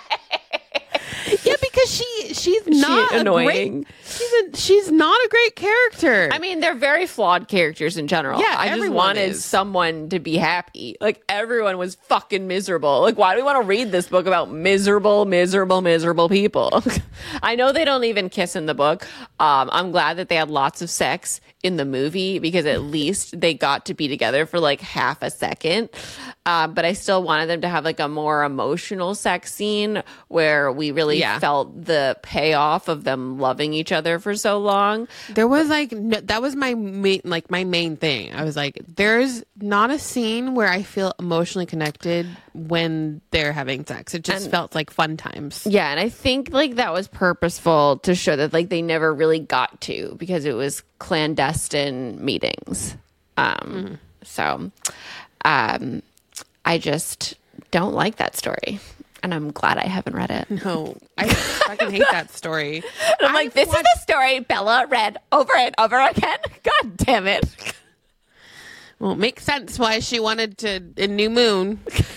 Yeah, because she she's not she annoying. A great, she's a, she's not a great character. I mean, they're very flawed characters in general. Yeah, I just wanted is. someone to be happy. Like everyone was fucking miserable. Like, why do we want to read this book about miserable, miserable, miserable people? I know they don't even kiss in the book. Um, I'm glad that they had lots of sex in the movie because at least they got to be together for like half a second. Uh, but I still wanted them to have like a more emotional sex scene where we really yeah. felt the payoff of them loving each other for so long. There was like, no, that was my main, like my main thing. I was like, there's not a scene where I feel emotionally connected when they're having sex. It just and, felt like fun times. Yeah. And I think like that was purposeful to show that like they never really got to because it was clandestine meetings. Um, mm. So, um, I just don't like that story. And I'm glad I haven't read it. No, I fucking hate that story. And I'm like, this watched- is the story Bella read over and over again. God damn it. Well, it makes sense why she wanted to in New Moon.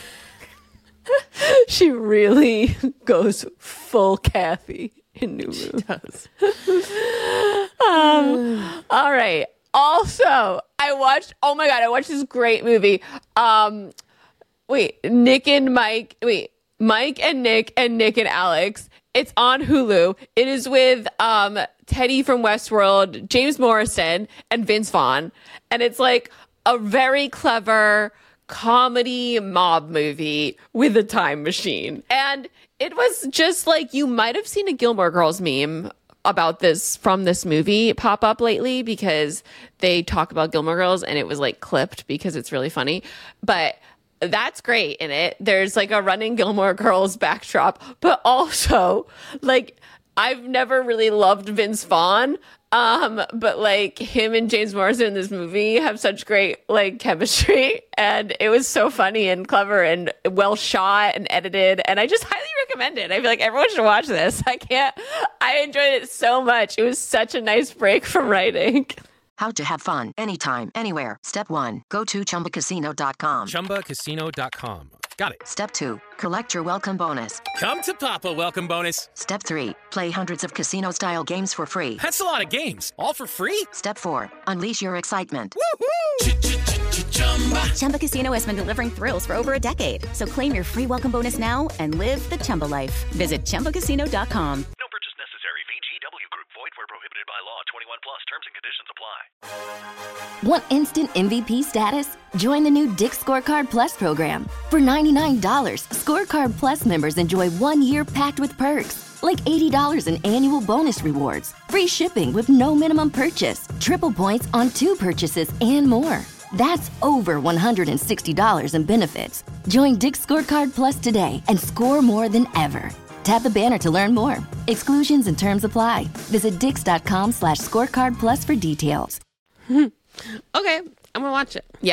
She really goes full Kathy in New Moon. She does. um, all right. Also, I watched, oh my God, I watched this great movie. Um, wait, Nick and Mike, wait, Mike and Nick and Nick and Alex. It's on Hulu. It is with um, Teddy from Westworld, James Morrison, and Vince Vaughn. And it's like a very clever comedy mob movie with a time machine. And it was just like, you might have seen a Gilmore Girls meme about this from this movie pop up lately because they talk about Gilmore Girls and it was like clipped because it's really funny. But that's great in it. There's like a running Gilmore Girls backdrop, but also like I've never really loved Vince Vaughn. Um, but like him and James Morrison in this movie have such great like chemistry, and it was so funny and clever and well shot and edited, and I just highly recommend it. I feel like everyone should watch this. I can't, I enjoyed it so much. It was such a nice break from writing. How to have fun anytime, anywhere. Step one, go to chumba casino dot com. chumba casino dot com. Got it. Step two, collect your welcome bonus. Come to Papa welcome bonus. Step three, play hundreds of casino-style games for free. That's a lot of games. All for free? Step four, unleash your excitement. Woohoo! Chumba Casino has been delivering thrills for over a decade. So claim your free welcome bonus now and live the Chumba life. Visit chumba casino dot com. No purchase necessary. V G W Group. Void where prohibited by law. twenty-one plus. Terms and conditions apply. Want instant M V P status? Join the new Dick's Scorecard Plus program. For ninety-nine dollars, Scorecard Plus members enjoy one year packed with perks, like eighty dollars in annual bonus rewards, free shipping with no minimum purchase, triple points on two purchases, and more. That's over one hundred sixty dollars in benefits. Join Dick's Scorecard Plus today and score more than ever. Tap the banner to learn more. Exclusions and terms apply. Visit dix.com slash scorecard plus for details. Okay, I'm gonna watch it. Yeah.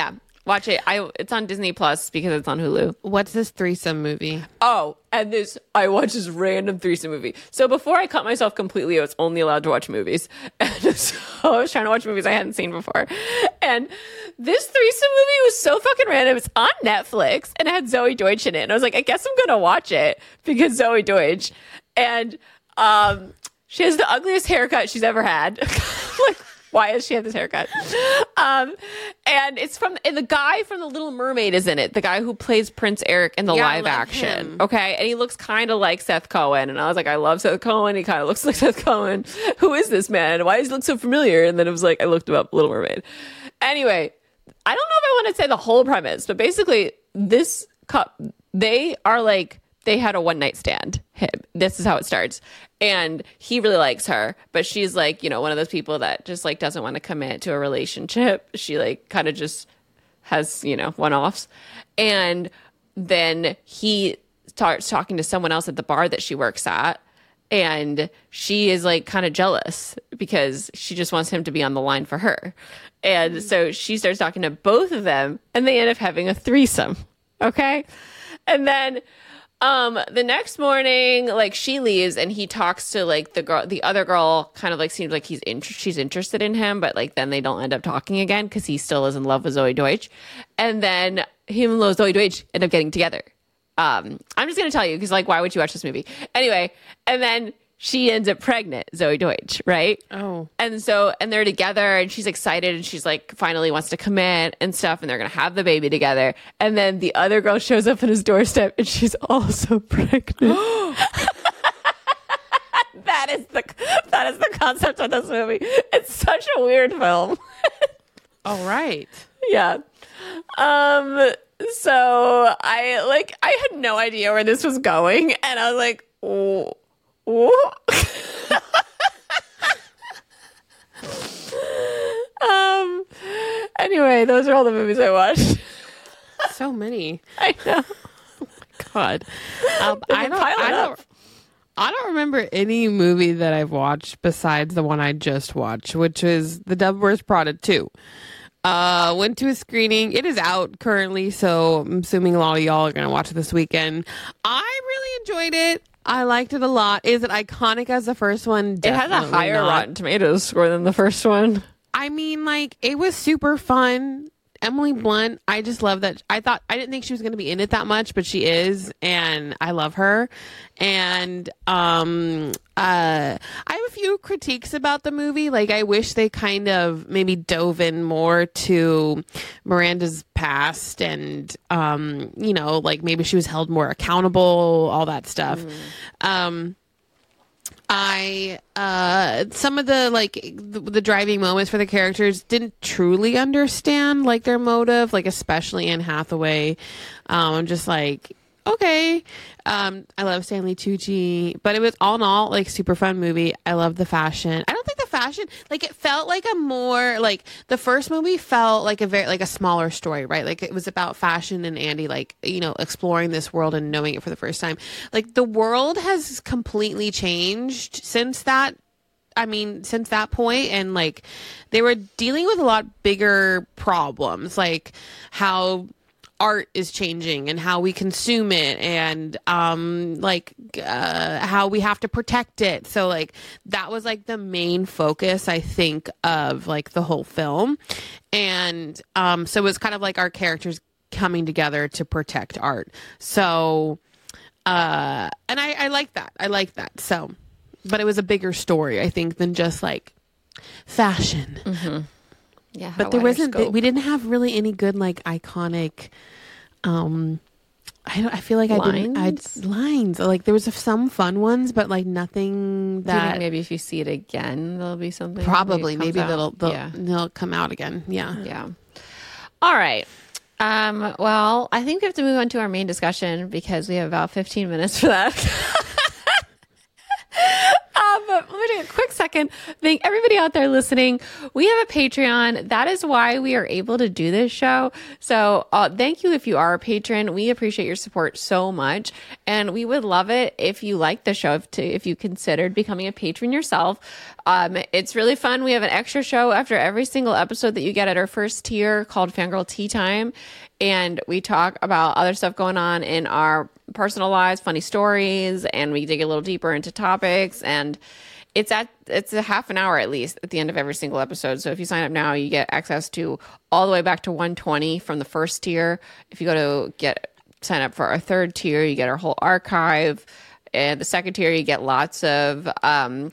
Watch it. I it's on Disney Plus because it's on Hulu. What's this threesome movie? Oh, and this I watched this random threesome movie. So before I cut myself completely, I was only allowed to watch movies. And so I was trying to watch movies I hadn't seen before. And this threesome movie was so fucking random. It's on Netflix and it had Zoe Deutsch in it. And I was like, I guess I'm gonna watch it because Zoe Deutsch. And um she has the ugliest haircut she's ever had. Like, why has she had this haircut? Um, and it's from, and the guy from The Little Mermaid is in it. The guy who plays Prince Eric in the Yeah, I live love action. him. Okay. And he looks kind of like Seth Cohen. And I was like, I love Seth Cohen. He kind of looks like Seth Cohen. Who is this man? Why does he look so familiar? And then it was like, I looked him up, Little Mermaid. Anyway, I don't know if I want to say the whole premise, but basically this cup, they are like, they had a one night stand. Him. This is how it starts. And he really likes her, but she's like, you know, one of those people that just like doesn't want to commit to a relationship. She like kind of just has, you know, one-offs. And then he starts talking to someone else at the bar that she works at. And she is like kind of jealous because she just wants him to be on the line for her. And so she starts talking to both of them and they end up having a threesome. Okay. And then Um, the next morning, like she leaves and he talks to like the girl, the other girl kind of like seems like he's in, she's interested in him, but like then they don't end up talking again because he still is in love with Zoe Deutsch. And then him and Zoe Deutsch end up getting together. Um, I'm just going to tell you because like, why would you watch this movie? Anyway, and then she ends up pregnant, Zoe Deutsch, right? Oh. And so, and they're together and she's excited and she's like, finally wants to commit and stuff. And they're going to have the baby together. And then the other girl shows up at his doorstep and she's also pregnant. That is the, that is the concept of this movie. It's such a weird film. All right. Yeah. Um, so I like, I had no idea where this was going. And I was like, oh. um. Anyway, those are all the movies I watched. So many. I know. Oh my God. Um, They've I been don't. piling I don't. up. I don't remember any movie that I've watched besides the one I just watched, which is The Devil Wears Prada two. Uh, went to a screening. It is out currently, so I'm assuming a lot of y'all are going to watch it this weekend. I really enjoyed it. I liked it a lot. Is it iconic as the first one? It has a Definitely higher not. Rotten Tomatoes score than the first one. I mean, like, it was super fun. Emily Blunt, I just love that. I thought, I didn't think she was going to be in it that much, but she is, and I love her. And um, uh, I have a few critiques about the movie. Like, I wish they kind of maybe dove in more to Miranda's past and, um, you know, like maybe she was held more accountable, all that stuff. Mm. Um, I uh some of the like the, the driving moments for the characters didn't truly understand like their motive, like especially Anne Hathaway. Um, I'm just like, okay. Um, I love Stanley Tucci, but it was all in all like super fun movie. I love the fashion. I don't think the fashion, like it felt like a more like the first movie felt like a very like a smaller story, right? Like it was about fashion and Andy like, you know, exploring this world and knowing it for the first time. Like the world has completely changed since that. I mean, since that point, and like they were dealing with a lot bigger problems, like how art is changing and how we consume it, and um like uh how we have to protect it. So like that was like the main focus, I think, of like the whole film. And um so it was kind of like our characters coming together to protect art. So uh and I, I like that. I like that. So but it was a bigger story, I think, than just like fashion. Mm-hmm. Yeah, but there wasn't scope. We didn't have really any good like iconic um I don't I feel like lines? I didn't I lines like there was some fun ones, but like nothing that. Do you think maybe if you see it again there'll be something? Probably maybe, maybe they'll they'll, yeah. they'll come out again. Yeah. Yeah. All right. Um well, I think we have to move on to our main discussion because we have about fifteen minutes for that. um but let me take a quick second. Thank everybody out there listening. We have a Patreon. That is why we are able to do this show. So uh, thank you if you are a patron. We appreciate your support so much. And we would love it if you like the show, if, to, if you considered becoming a patron yourself. Um, it's really fun. We have an extra show after every single episode that you get at our first tier called Fangirl Tea Time. And we talk about other stuff going on in our personal lives, funny stories, and we dig a little deeper into topics. And it's at it's a half an hour at least at the end of every single episode. So if you sign up now, you get access to all the way back to one twenty from the first tier. If you go to get sign up for our third tier, you get our whole archive. And the second tier, you get lots of um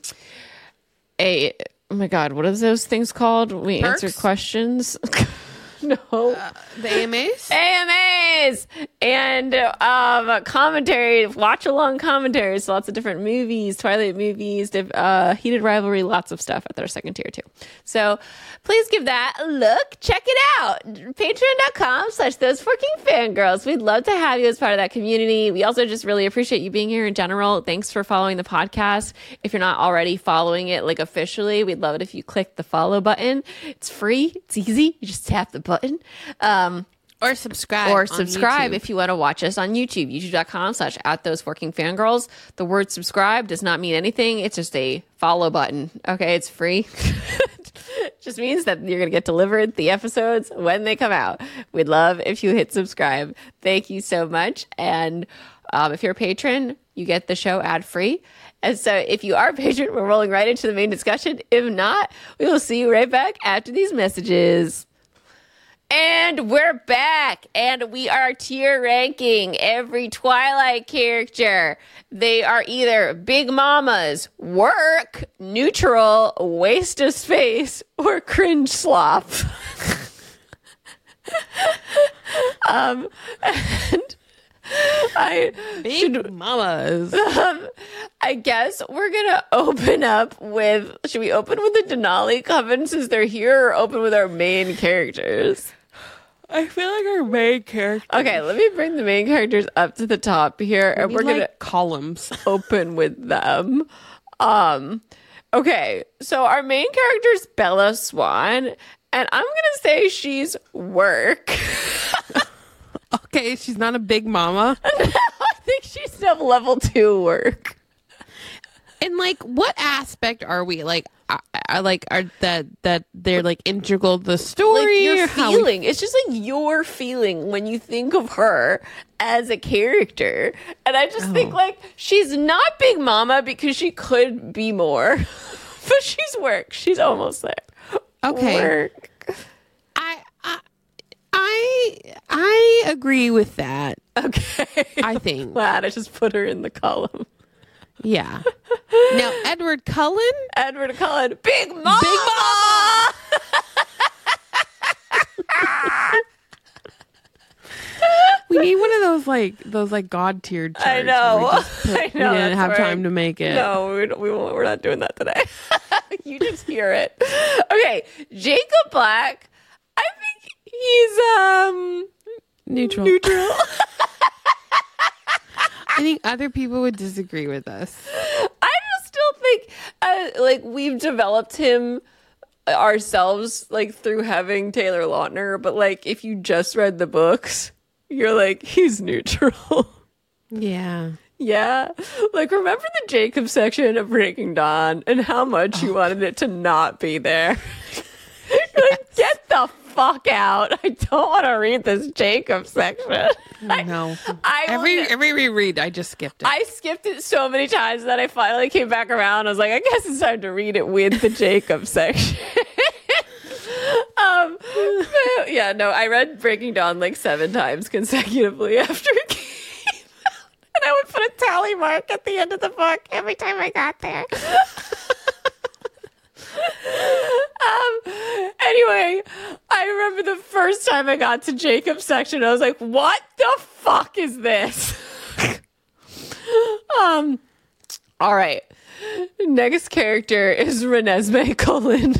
a oh my god, what are those things called? We Perks? answer questions. No. Uh, the A M As? A M As! And um, commentary, watch along commentaries, lots of different movies, Twilight movies, uh, Heated Rivalry, lots of stuff at their second tier too. So please give that a look. Check it out. Patreon.com slash those forking fangirls. We'd love to have you as part of that community. We also just really appreciate you being here in general. Thanks for following the podcast. If you're not already following it like officially, we'd love it if you click the follow button. It's free. It's easy. You just tap the button. Um, or subscribe. Or on subscribe YouTube. if you want to watch us on YouTube. YouTube.com slash at those forking fangirls. The word subscribe does not mean anything. It's just a follow button. Okay, it's free. Just means that you're going to get delivered the episodes when they come out. We'd love if you hit subscribe. Thank you so much. And um, if you're a patron, you get the show ad free. And so if you are a patron, we're rolling right into the main discussion. If not, we will see you right back after these messages. And we're back, and we are tier ranking every Twilight character. They are either big mamas, work, neutral, waste of space, or cringe slop. um, and I big should, mamas. Um, I guess we're gonna open up with. Should we open with the Denali coven since they're here, or open with our main characters? I feel like our main character. Okay, let me bring the main characters up to the top here, We and we're need, gonna like, columns. open with them. Um, okay, so our main character is Bella Swan, and I'm gonna say she's work. Okay, she's not a big mama. No, I think she's still level two work. And like, what aspect are we like? I, I like are that that they're like integral to the story. Like your or how we- feeling. It's just like your feeling when you think of her as a character. And I just Oh. think like she's not Big Mama because she could be more. But she's work. She's almost there. Okay. Work. I I I I agree with that. Okay. I think. Glad I just put her in the column. Yeah. Now Edward Cullen. Edward Cullen. Big Mama. Big Mama. We need one of those like those like god tiered charts. I know. where we just put- I know. We didn't that's have right. time to make it. No, we, don't, we won't, we're not doing that today. You just hear it. Okay, Jacob Black. I think he's um Neutral. neutral. I think other people would disagree with us. I just still think uh, like we've developed him ourselves like through having Taylor Lautner, but like if you just read the books, you're like he's neutral. Yeah. Yeah. Like, remember the Jacob section of Breaking Dawn and how much you wanted it to not be there? You're like, get the fuck out. I don't want to read this Jacob section. I No. I every will- every reread, I just skipped it. I skipped it so many times that I finally came back around. I was like, I guess it's time to read it with the Jacob section. um, but, yeah, no, I read Breaking Dawn like seven times consecutively after it came out. And I would put a tally mark at the end of the book every time I got there. um, anyway, I remember the first time I got to Jacob's section, I was like, what the fuck is this? um, all right. Next character is Renesmee Cullen.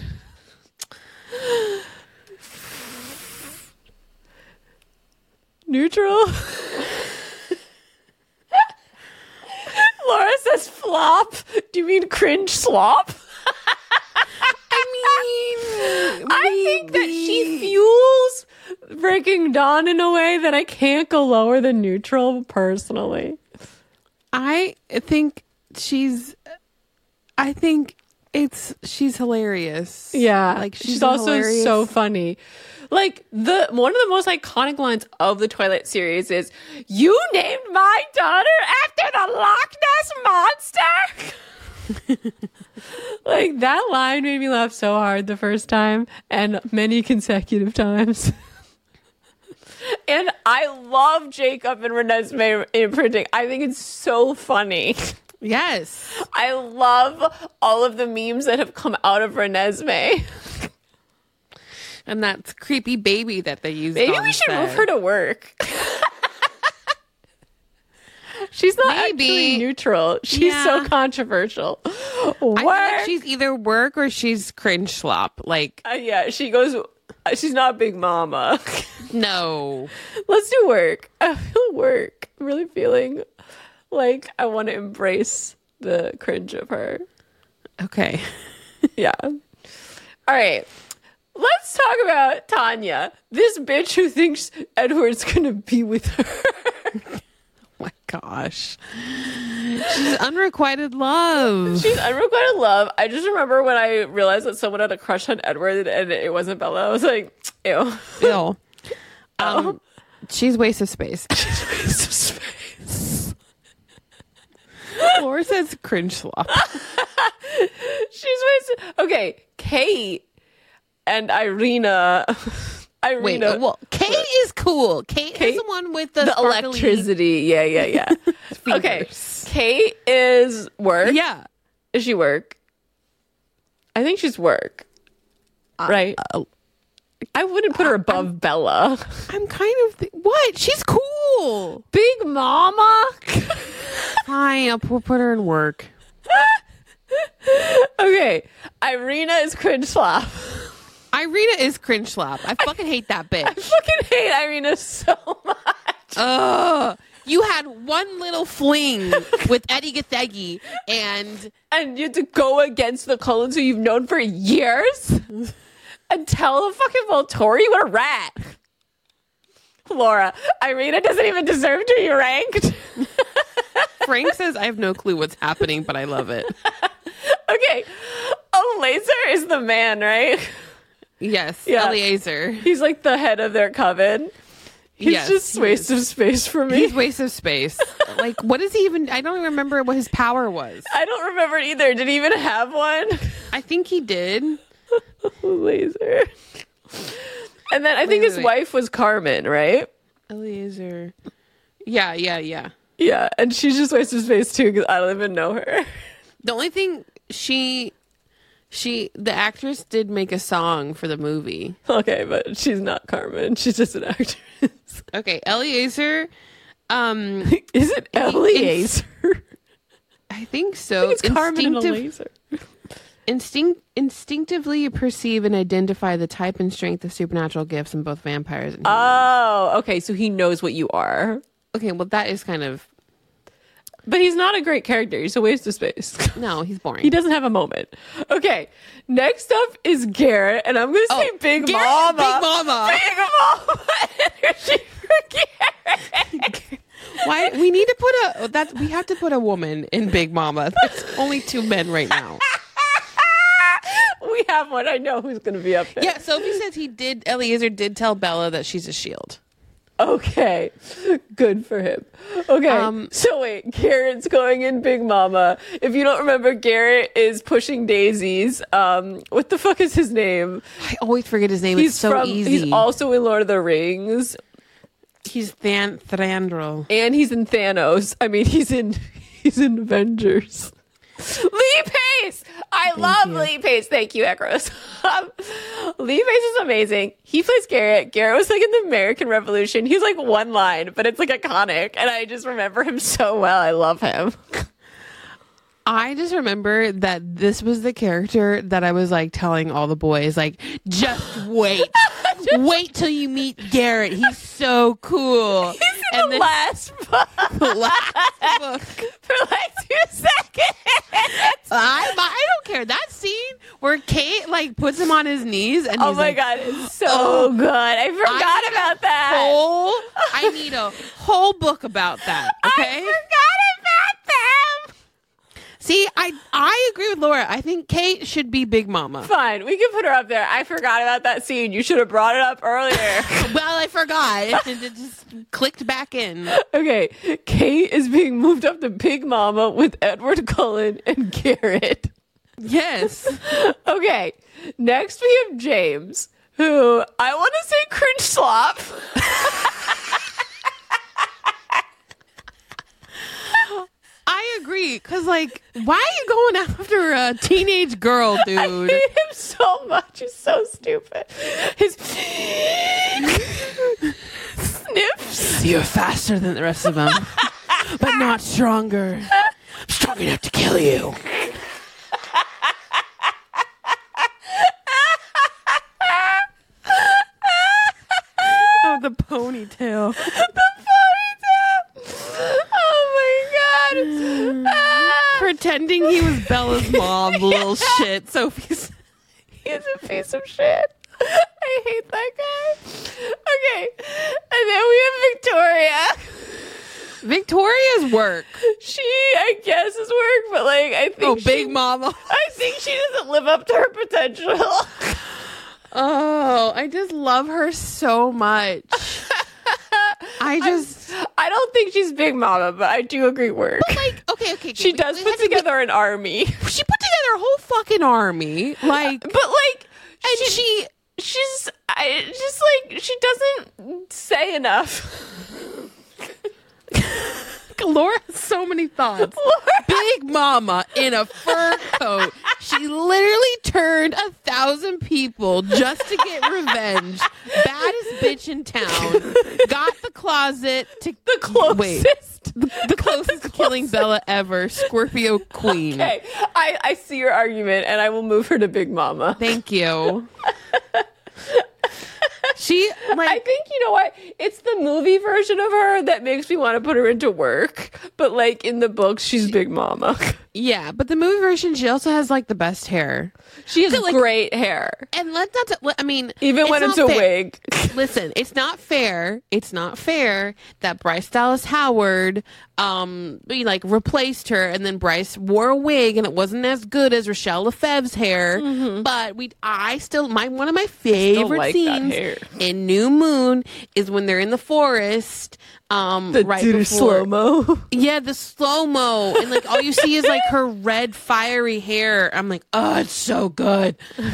Neutral. Laura says flop. Do you mean cringe slop? I mean, I think that she fuels freaking Dawn in a way that I can't go lower than neutral personally. I think she's, I think it's, she's hilarious. Yeah. Like she's, she's also hilarious. so funny. Like the one of the most iconic lines of the Twilight series is, "You named my daughter after the Loch Ness monster." Like that line made me laugh so hard the first time and many consecutive times. And I love Jacob and Renesmee imprinting. I think it's so funny. Yes. I love all of the memes that have come out of Renesmee. And that creepy baby that they use. Maybe we should set. move her to work. She's not Maybe. actually neutral. She's Yeah. so controversial. I Work. feel like she's either work or she's cringe slop. Like, Uh, yeah, she goes. uh, She's not Big Mama. no. Let's do work. I feel work. I'm really feeling like I want to embrace the cringe of her. Okay. Yeah. All right. Let's talk about Tanya, this bitch who thinks Edward's gonna be with her. Oh my gosh. She's unrequited love. She's unrequited love. I just remember when I realized that someone had a crush on Edward and it wasn't Bella. I was like, ew. Ew. Um, she's waste of space. She's a waste of space. Laura says cringe slop. She's wasted. Okay, Kate and Irina. Irina. Wait, well, Kate is cool. Kate, Kate- is the one with the, the sparkly- electricity. Yeah, yeah, yeah. Okay, Kate is work. Yeah. Is she work? I think she's work. Right? Uh, I wouldn't put her above I'm- Bella. I'm kind of th- what? She's cool. Big Mama. Fine, I'll pu- put her in work. Okay, Irina is cringe slap. Irina is cringe slap. I fucking hate that I bitch. fucking hate Irina so much. Ugh. You had one little fling with Eddie Gathegi and And you had to go against the Cullens who you've known for years and tell the fucking Volturi what a rat. Laura, Irina doesn't even deserve to be ranked. Frank says I have no clue what's happening, but I love it. Okay, Eleazar is the man, right? Yes, Yeah. Eliezer. He's like the head of their coven. He's Yes, just he waste is. of space for me. He's waste of space. Like, what is he even? I don't even remember what his power was. I don't remember it either. Did he even have one? I think he did. Laser. And then I think wait, his wait. wife was Carmen, right? Eliezer. Yeah, yeah, yeah. Yeah, and she's just waste of space too because I don't even know her. The only thing she, she, the actress did make a song for the movie. Okay, but she's not Carmen. She's just an actress. Okay, Eliezer. Um, Is it Eliezer? I think so. It's Carmen and Instinctive- Eliezer. Instinct, instinctively perceive and identify the type and strength of supernatural gifts in both vampires and humans. Oh, okay. So he knows what you are. Okay, well, that is kind of... But he's not a great character. He's a waste of space. No, he's boring. He doesn't have a moment. Okay. Next up is Garrett, and I'm going to say Oh, Big Garrett, Mama. Big Mama. Big Mama. Energy for Garrett. Why we need to put a that we have to put a woman in Big Mama. There's only two men right now. We have one. I know who's going to be up there. Yeah, Sophie says he did. Eliezer did tell Bella that she's a shield. Okay. Good for him. Okay. Um, so wait, Garrett's going in Big Mama. If you don't remember, Garrett is pushing daisies. Um, what the fuck is his name? I always forget his name. He's it's so from, easy. He's also in Lord of the Rings. He's Than Thrandrel. And he's in Thanos. I mean, he's in he's in Avengers. Lee Pace! I love you. Lee Pace. Thank you, Ekros. Um, Lee Pace is amazing. He plays Garrett. Garrett was like in the American Revolution. He's like one line, but it's like iconic. And I just remember him so well. I love him. I just remember that this was the character that I was like telling all the boys, like, just wait. Wait till you meet Garrett. He's so cool. He's in And the then- last book. The last book. for like two seconds. I, I don't care. That scene where Kate like puts him on his knees and oh he's my like, god, it's so oh, good. I forgot I about that. Whole, I need a whole book about that. Okay, I forgot about them. See, I I agree with Laura. I think Kate should be Big Mama. Fine, we can put her up there. I forgot about that scene. You should have brought it up earlier. Well, I forgot. It just clicked back in. Okay, Kate is being moved up to Big Mama with Edward Cullen and Garrett. Yes. Okay, next we have James, who I want to say cringe slop. I agree, because, like, why are you going after a teenage girl, dude? I hate him so much. He's so stupid. His sniffs. You're faster than the rest of them, but not stronger. I'm strong enough to kill you. Oh, the ponytail. The ponytail. Oh my god. Ah. Pretending he was Bella's mom, little shit. Sophie's. He's a piece of shit. I hate that guy. Okay. And then we have Victoria. Victoria's work. She, I guess, is work, but like, I think. Oh, she, Big Mama. I think she doesn't live up to her potential. Oh, I just love her so much. I just. I'm, I don't think she's Big Mama, but I do agree work. But like, okay, okay. okay she we, does we put together be, an army. She put together a whole fucking army. Like. But like. And she, she. She's. I, just like. She doesn't say enough. Laura has so many thoughts. Laura. Big Mama in a fur coat. She literally turned a thousand people just to get revenge. Baddest bitch in town. Got the closet to the closest. Wait, the, the closest to killing Bella ever. Scorpio Queen. Okay, I, I see your argument, and I will move her to Big Mama. Thank you. She, like, I think, you know what? It's the movie version of her that makes me want to put her into work. But, like, in the books, she's she, Big Mama. Yeah, but the movie version, she also has, like, the best hair. She has like, great hair. And let's not, t- I mean... Even it's when it's a fair. wig. Listen, it's not fair. It's not fair that Bryce Dallas Howard, um, like, replaced her, and then Bryce wore a wig, and it wasn't as good as Rochelle Lefebvre's hair. Mm-hmm. But we, I still, my one of my favorite like scenes in New Moon is when they're in the forest. Um, the right before slow mo. Yeah, the slow mo, and like all you see is like her red fiery hair. I'm like, oh, it's so good.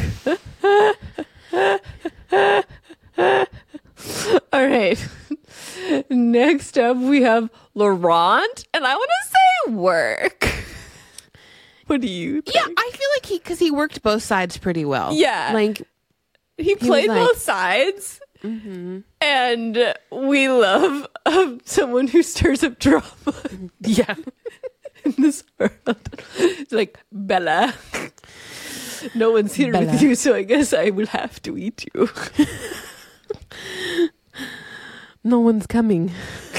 All right. Next up, we have Laurent, and I want to say work. What do you think? Yeah, I feel like he because he worked both sides pretty well. Yeah, like he played he like, both sides. Mm-hmm. And we love um, someone who stirs up drama. Yeah. In this world. It's like, Bella, no one's here Bella. with you, so I guess I will have to eat you. No one's coming.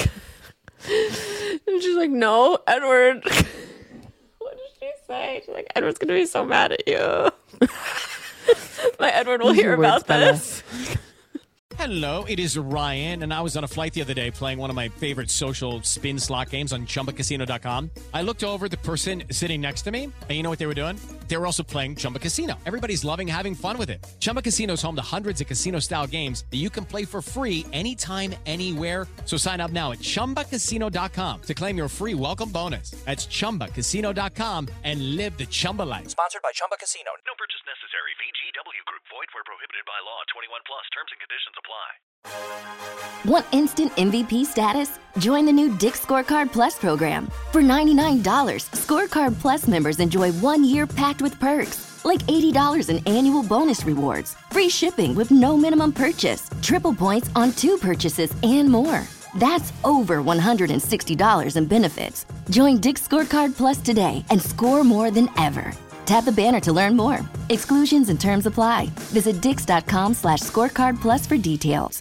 And she's like, no, Edward. What did she say? She's like, Edward's going to be so mad at you. My Edward will Use hear your words, about this. Hello, it is Ryan, and I was on a flight the other day playing one of my favorite social spin slot games on Chumba Casino dot com. I looked over at the person sitting next to me, and you know what they were doing? They were also playing Chumba Casino. Everybody's loving having fun with it. Chumba Casino is home to hundreds of casino-style games that you can play for free anytime, anywhere. So sign up now at Chumba Casino dot com to claim your free welcome bonus. That's Chumba Casino dot com and live the Chumba life. Sponsored by Chumba Casino. No purchase necessary. V G W Group. Void where prohibited by law. twenty-one plus. Terms and conditions apply. Want instant M V P status? Join the new Dick's Scorecard Plus program. For ninety-nine dollars, Scorecard Plus members enjoy one year packed with perks, like eighty dollars in annual bonus rewards, free shipping with no minimum purchase, triple points on two purchases, and more. That's over one hundred sixty dollars in benefits. Join Dick's Scorecard Plus today and score more than ever. Tap the banner to learn more. Exclusions and terms apply. Visit dix.com slash scorecard plus for details.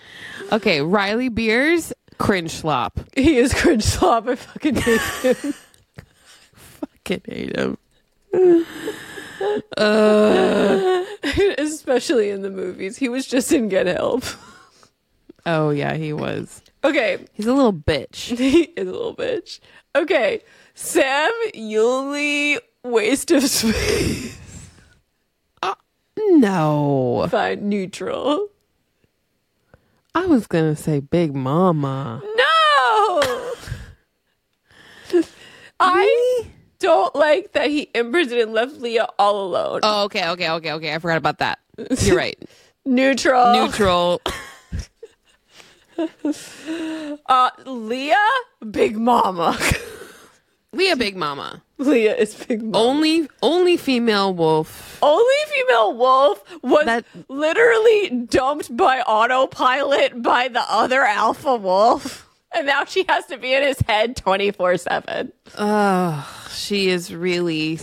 Okay, Riley Beers, cringe slop. He is cringe slop. I fucking hate him. fucking hate him. uh, Especially in the movies. He was just in Get Help. oh, yeah, he was. Okay. He's a little bitch. He is a little bitch. Okay. Sam Yuli, waste of space. Uh, no. Fine, neutral. I was going to say Big Mama. No! I don't like that he imprisoned and left Leah all alone. Oh, okay, okay, okay, okay. I forgot about that. You're right. Neutral. Neutral. uh, Leah, Big Mama. Leah, Big Mama. Leah is Big Mama. Only, only female wolf. Only female wolf was That- literally dumped by autopilot by the other alpha wolf. And now she has to be in his head twenty-four seven. Oh, she is really...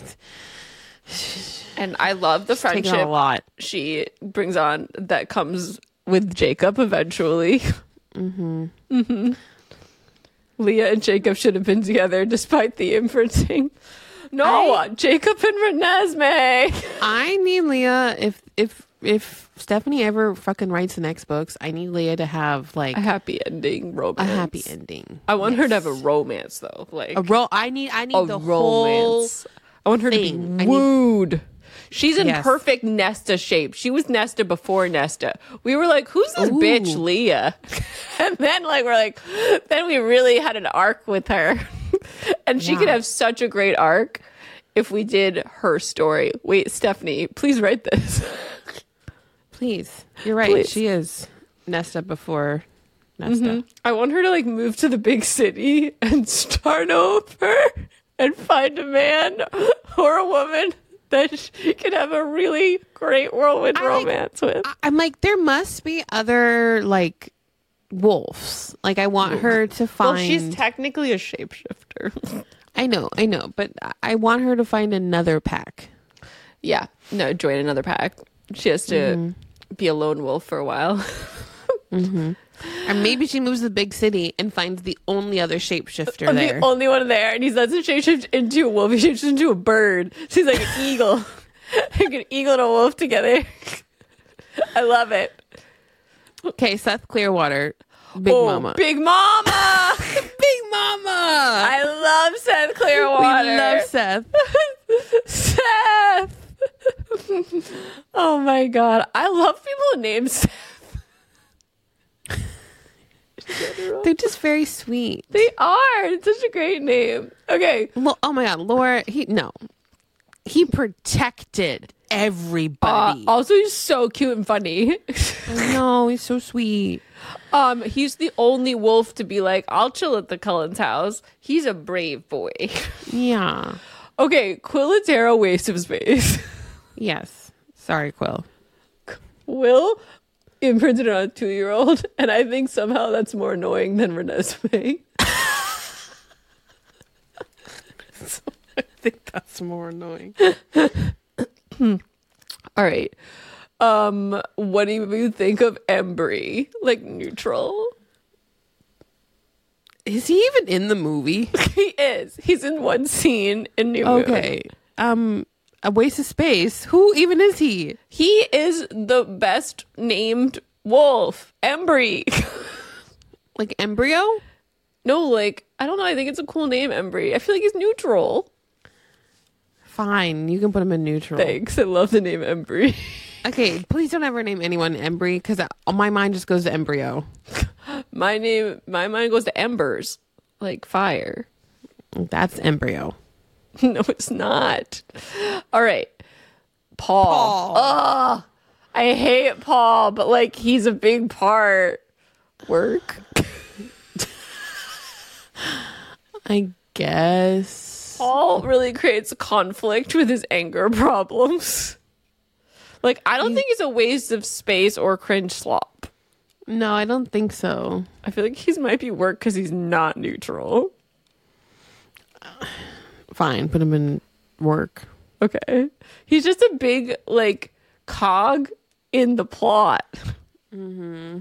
And I love the taking friendship a lot. she brings on that comes with Jacob eventually. Mm-hmm. Mm-hmm. Leah and Jacob should have been together despite the imprinting. No, I- Jacob and Renesmee. I need Leah, if if if Stephanie ever fucking writes the next books, I need Leah to have like A happy ending romance. a happy ending. I want her to Yes. have a romance though. Like A ro- I need I need a the romance. I want her thing. to I be need- wooed. She's in Yes. perfect Nesta shape. She was Nesta before Nesta. We were like, who's this Ooh. bitch, Leah? And then like we're like, then we really had an arc with her. And she Yeah. could have such a great arc if we did her story. Wait, Stephanie, please write this. Please. You're right. Please. She is Nesta before Nesta. Mhm. I want her to like move to the big city and start over and find a man or a woman that she can have a really great whirlwind I like- romance with. I- I'm like, there must be other like wolves. Like I want her to find. Well, she's technically a shapeshifter. I know, I know, but I- I want her to find another pack. Yeah, no, join another pack. She has to Mm-hmm. be a lone wolf for a while. And maybe she moves to the big city and finds the only other shapeshifter I'm there. the only one there, and he doesn't shapeshift into a wolf. He shapeshifts into a bird. So he's like an eagle, like an eagle and a wolf together. I love it. Okay, Seth Clearwater, Big Oh, Mama. Big Mama. Big Mama. I love Seth Clearwater. We love Seth. Seth. Oh my god, I love people named Seth. They're just very sweet. They are. It's such a great name. Okay. Lo- oh my God, Laura. He no, he protected Uh, everybody. also, he's so cute and funny. I know, he's so sweet. Um, he's the only wolf to be like, I'll chill at the Cullens house. He's a brave boy. Yeah. Okay, Quillatero, waste of space. Yes. Sorry, Quill. Will imprinted on a two-year-old, and I think somehow that's more annoying than Renesmee. I think that's more annoying. All right. Um, what do you think of Embry? Like neutral? Is he even in the movie? He is. He's in one scene in New Moon. Okay. Um, a waste of space. Who even is he? He is the best named wolf. Embry. Like embryo? No, like, I don't know. I think it's a cool name, Embry. I feel like he's neutral. Fine, you can put him in neutral. Thanks. I love the name Embry. Okay, please don't ever name anyone Embry because my mind just goes to embryo. My name, my mind goes to embers, like fire. That's embryo. No, it's not. All right. Paul. Ugh. I hate Paul, but like he's a big part. Work. I guess. Paul really creates conflict with his anger problems. Like, I don't think he's a waste of space or cringe slop. No, I don't think so. I feel like he might be work because he's not neutral. Fine, put him in work. Okay. He's just a big, like, cog in the plot. Mm-hmm.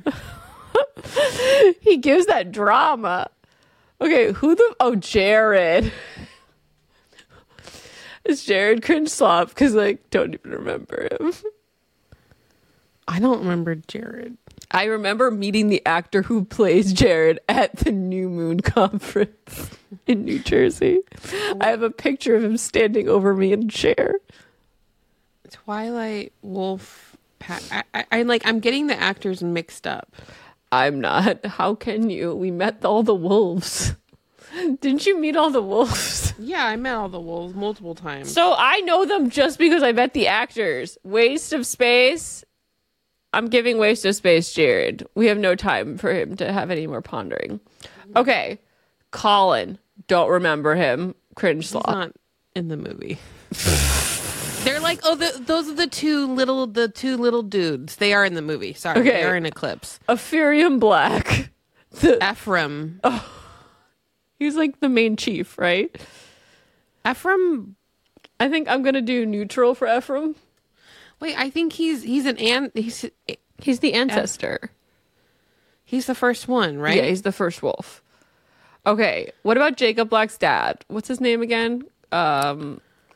He gives that drama. Okay, who the... Oh, Jared. Is Jared cringe slop? Because like, don't even remember him. I don't remember Jared. I remember meeting the actor who plays Jared at the New Moon Conference in New Jersey. I have a picture of him standing over me in a chair. Twilight Wolf. Pa- I, I, I like. I'm getting the actors mixed up. I'm not. How can you? We met all the wolves. Didn't you meet all the wolves? Yeah, I met all the wolves multiple times. So I know them just because I met the actors. Waste of Space. I'm giving Waste of Space Jared. We have no time for him to have any more pondering. Okay. Colin. Don't remember him. Cringe slop. He's not in the movie. They're like, oh, the, those are the two little, the two little dudes. They are in the movie. Sorry, Okay. they are in Eclipse. Ephraim Black. The, Ephraim. oh, he's like the main chief, right? Ephraim. I think I'm gonna do neutral for Ephraim. Wait, I think he's he's an an he's He's the ancestor. he's the first one, right? Yeah, he's the first wolf. Okay, what about Jacob Black's dad? What's his name again? Um,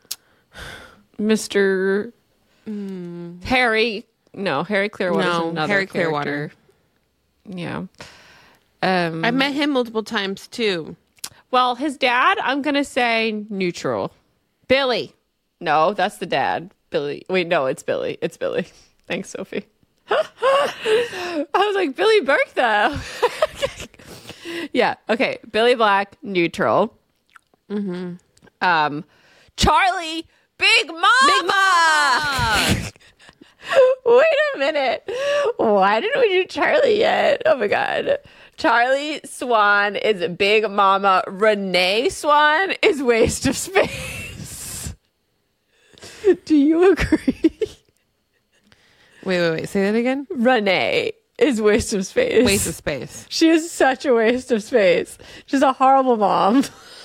Mister Mm. Harry. No, Harry Clearwater. No, another Harry character. Clearwater. Yeah. Um, I met him multiple times too. Well, his dad, I'm going to say neutral. Billy. No, that's the dad. Billy. Wait, no, it's Billy. It's Billy. Thanks, Sophie. I was like, Billy Burke, though. Yeah. Okay. Billy Black, neutral. Mm-hmm. Um, Charlie, Big Mama. Big Mama. Wait a minute. Why didn't we do Charlie yet? Oh my God. Charlie Swan is Big Mama. Renee Swan is Waste of Space. Do you agree? Wait, wait, wait. Say that again. Renee is Waste of Space. Waste of Space. She is such a waste of space. She's a horrible mom.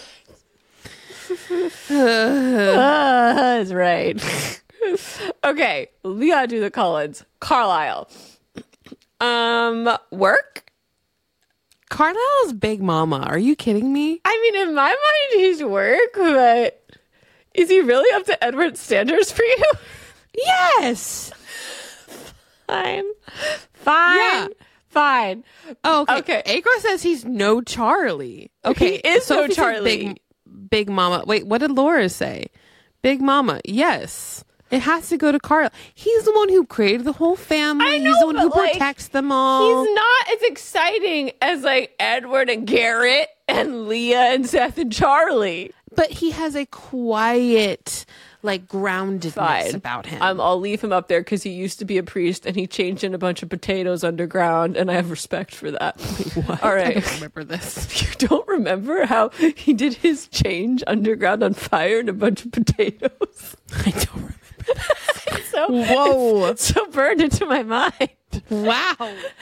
uh, that's right. Okay, we gotta do the Cullens. Carlisle. Um, work? Carlisle's Big Mama. Are you kidding me? I mean, in my mind, he's work, but is he really up to Edward standards for you? Yes. Fine. Fine. Yeah. Fine. Oh, okay. Okay. Acro says he's no Charlie. Okay. He is no Sophie says Charlie. Big, Big Mama. Wait, what did Laura say? Big Mama. Yes. It has to go to Carlisle. He's the one who created the whole family. I know, he's the one who but, like, protects them all. He's not as exciting as like Edward and Garrett and Leah and Seth and Charlie. But he has a quiet, like, groundedness Fine. about him. Um, I'll leave him up there because he used to be a priest and he changed in a bunch of potatoes underground, and I have respect for that. Wait, what? All right. I don't remember this. You don't remember how he did his change underground on fire in a bunch of potatoes? I don't remember. so, Whoa. it's so burned into my mind. Wow.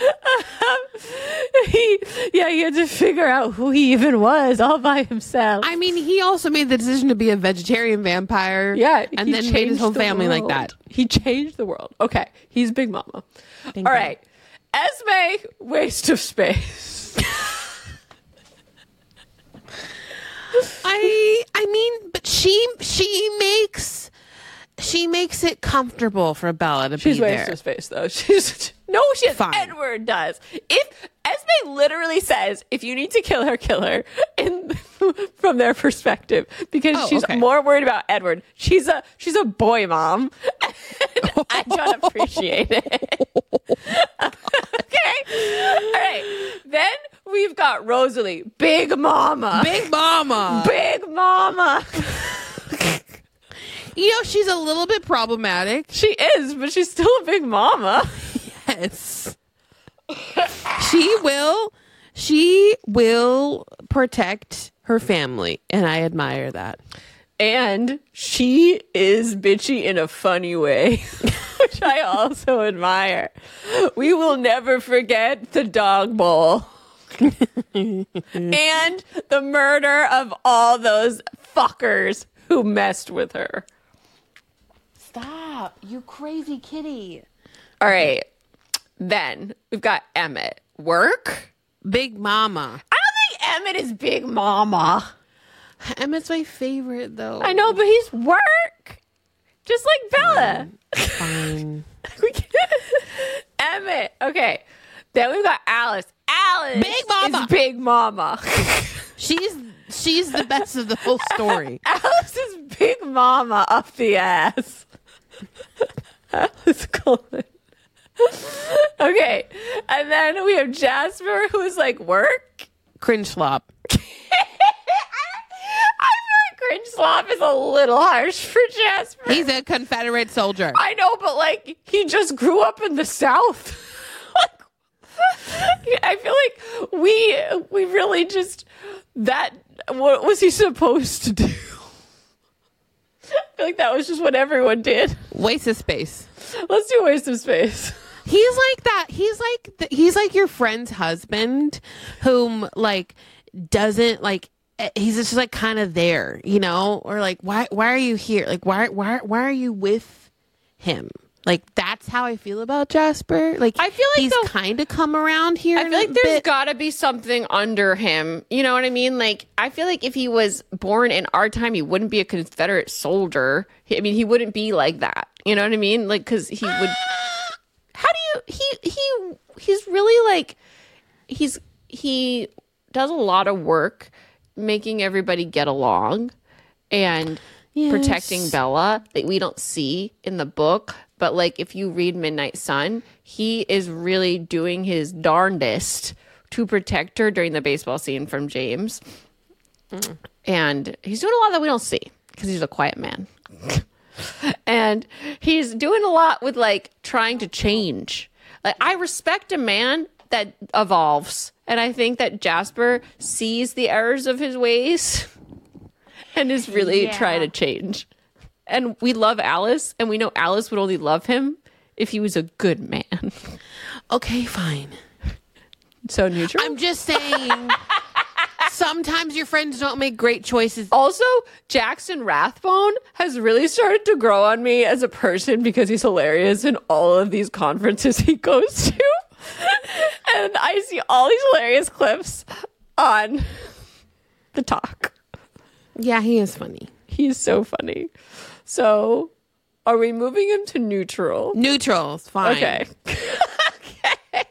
he, yeah, he had to figure out who he even was all by himself. I mean, he also made the decision to be a vegetarian vampire. Yeah, And he then made his changed whole the family like world. that. He changed the world. Okay, he's Big Mama. Big All Mama. right, Esme, Waste of Space. I I mean, but she she makes she makes it comfortable for Bella to She's be Waste there. of Space, though. She's no, she Fine. Edward does. If Esme literally says, if you need to kill her, kill her, in from their perspective, because Oh, she's okay. more worried about Edward. She's a she's a boy mom. I don't appreciate it. Okay, all right. Then we've got Rosalie, Big Mama, Big Mama. Big Mama. You know, she's a little bit problematic. She is, but she's still a Big Mama. Yes. she will she will protect her family, and I admire that. And she is bitchy in a funny way, which I also admire. We will never forget the dog bowl and the murder of all those fuckers who messed with her. Stop, you crazy kitty. All right. Then we've got Emmett. Work? Big Mama. I don't think Emmett is Big Mama. Emmett's my favorite, though. I know, but he's work. Just like Bella. Fine. We can- Emmett. Okay. Then we've got Alice. Alice. Big Mama. Is Big Mama. She's she's the best of the whole story. Alice is Big Mama up the ass. Alice Cullen. Okay. And then we have Jasper, who's like work. Cringe slop. I feel like cringe slop is a little harsh for Jasper. He's a Confederate soldier. I know, but like he just grew up in the South. I feel like we we really just that what was he supposed to do? I feel like that was just what everyone did. Waste of space. Let's do waste of space. He's like that. He's like the, he's like your friend's husband, whom like doesn't like. He's just like kind of there, you know, or like why why are you here? Like why why why are you with him? Like that's how I feel about Jasper. Like I feel like he's kind of come around here. I feel like there's got to be something under him. You know what I mean? Like I feel like if he was born in our time, he wouldn't be a Confederate soldier. He, I mean, he wouldn't be like that. You know what I mean? Like because he would. How do you? He he he's really like he's he does a lot of work making everybody get along and yes. protecting Bella that we don't see in the book. But like if you read Midnight Sun, he is really doing his darndest to protect her during the baseball scene from James. Mm. And he's doing a lot that we don't see because he's a quiet man. And he's doing a lot with like trying to change. Like I respect a man that evolves. And I think that Jasper sees the errors of his ways and is really yeah. trying to change. And we love Alice, and we know Alice would only love him if he was a good man. Okay, fine. So neutral? I'm just saying, sometimes your friends don't make great choices. Also, Jackson Rathbone has really started to grow on me as a person because he's hilarious in all of these conferences he goes to. And I see all these hilarious clips on the talk. Yeah, he is funny. He's so funny. So, are we moving him to neutral? Neutral, fine. Okay. Okay.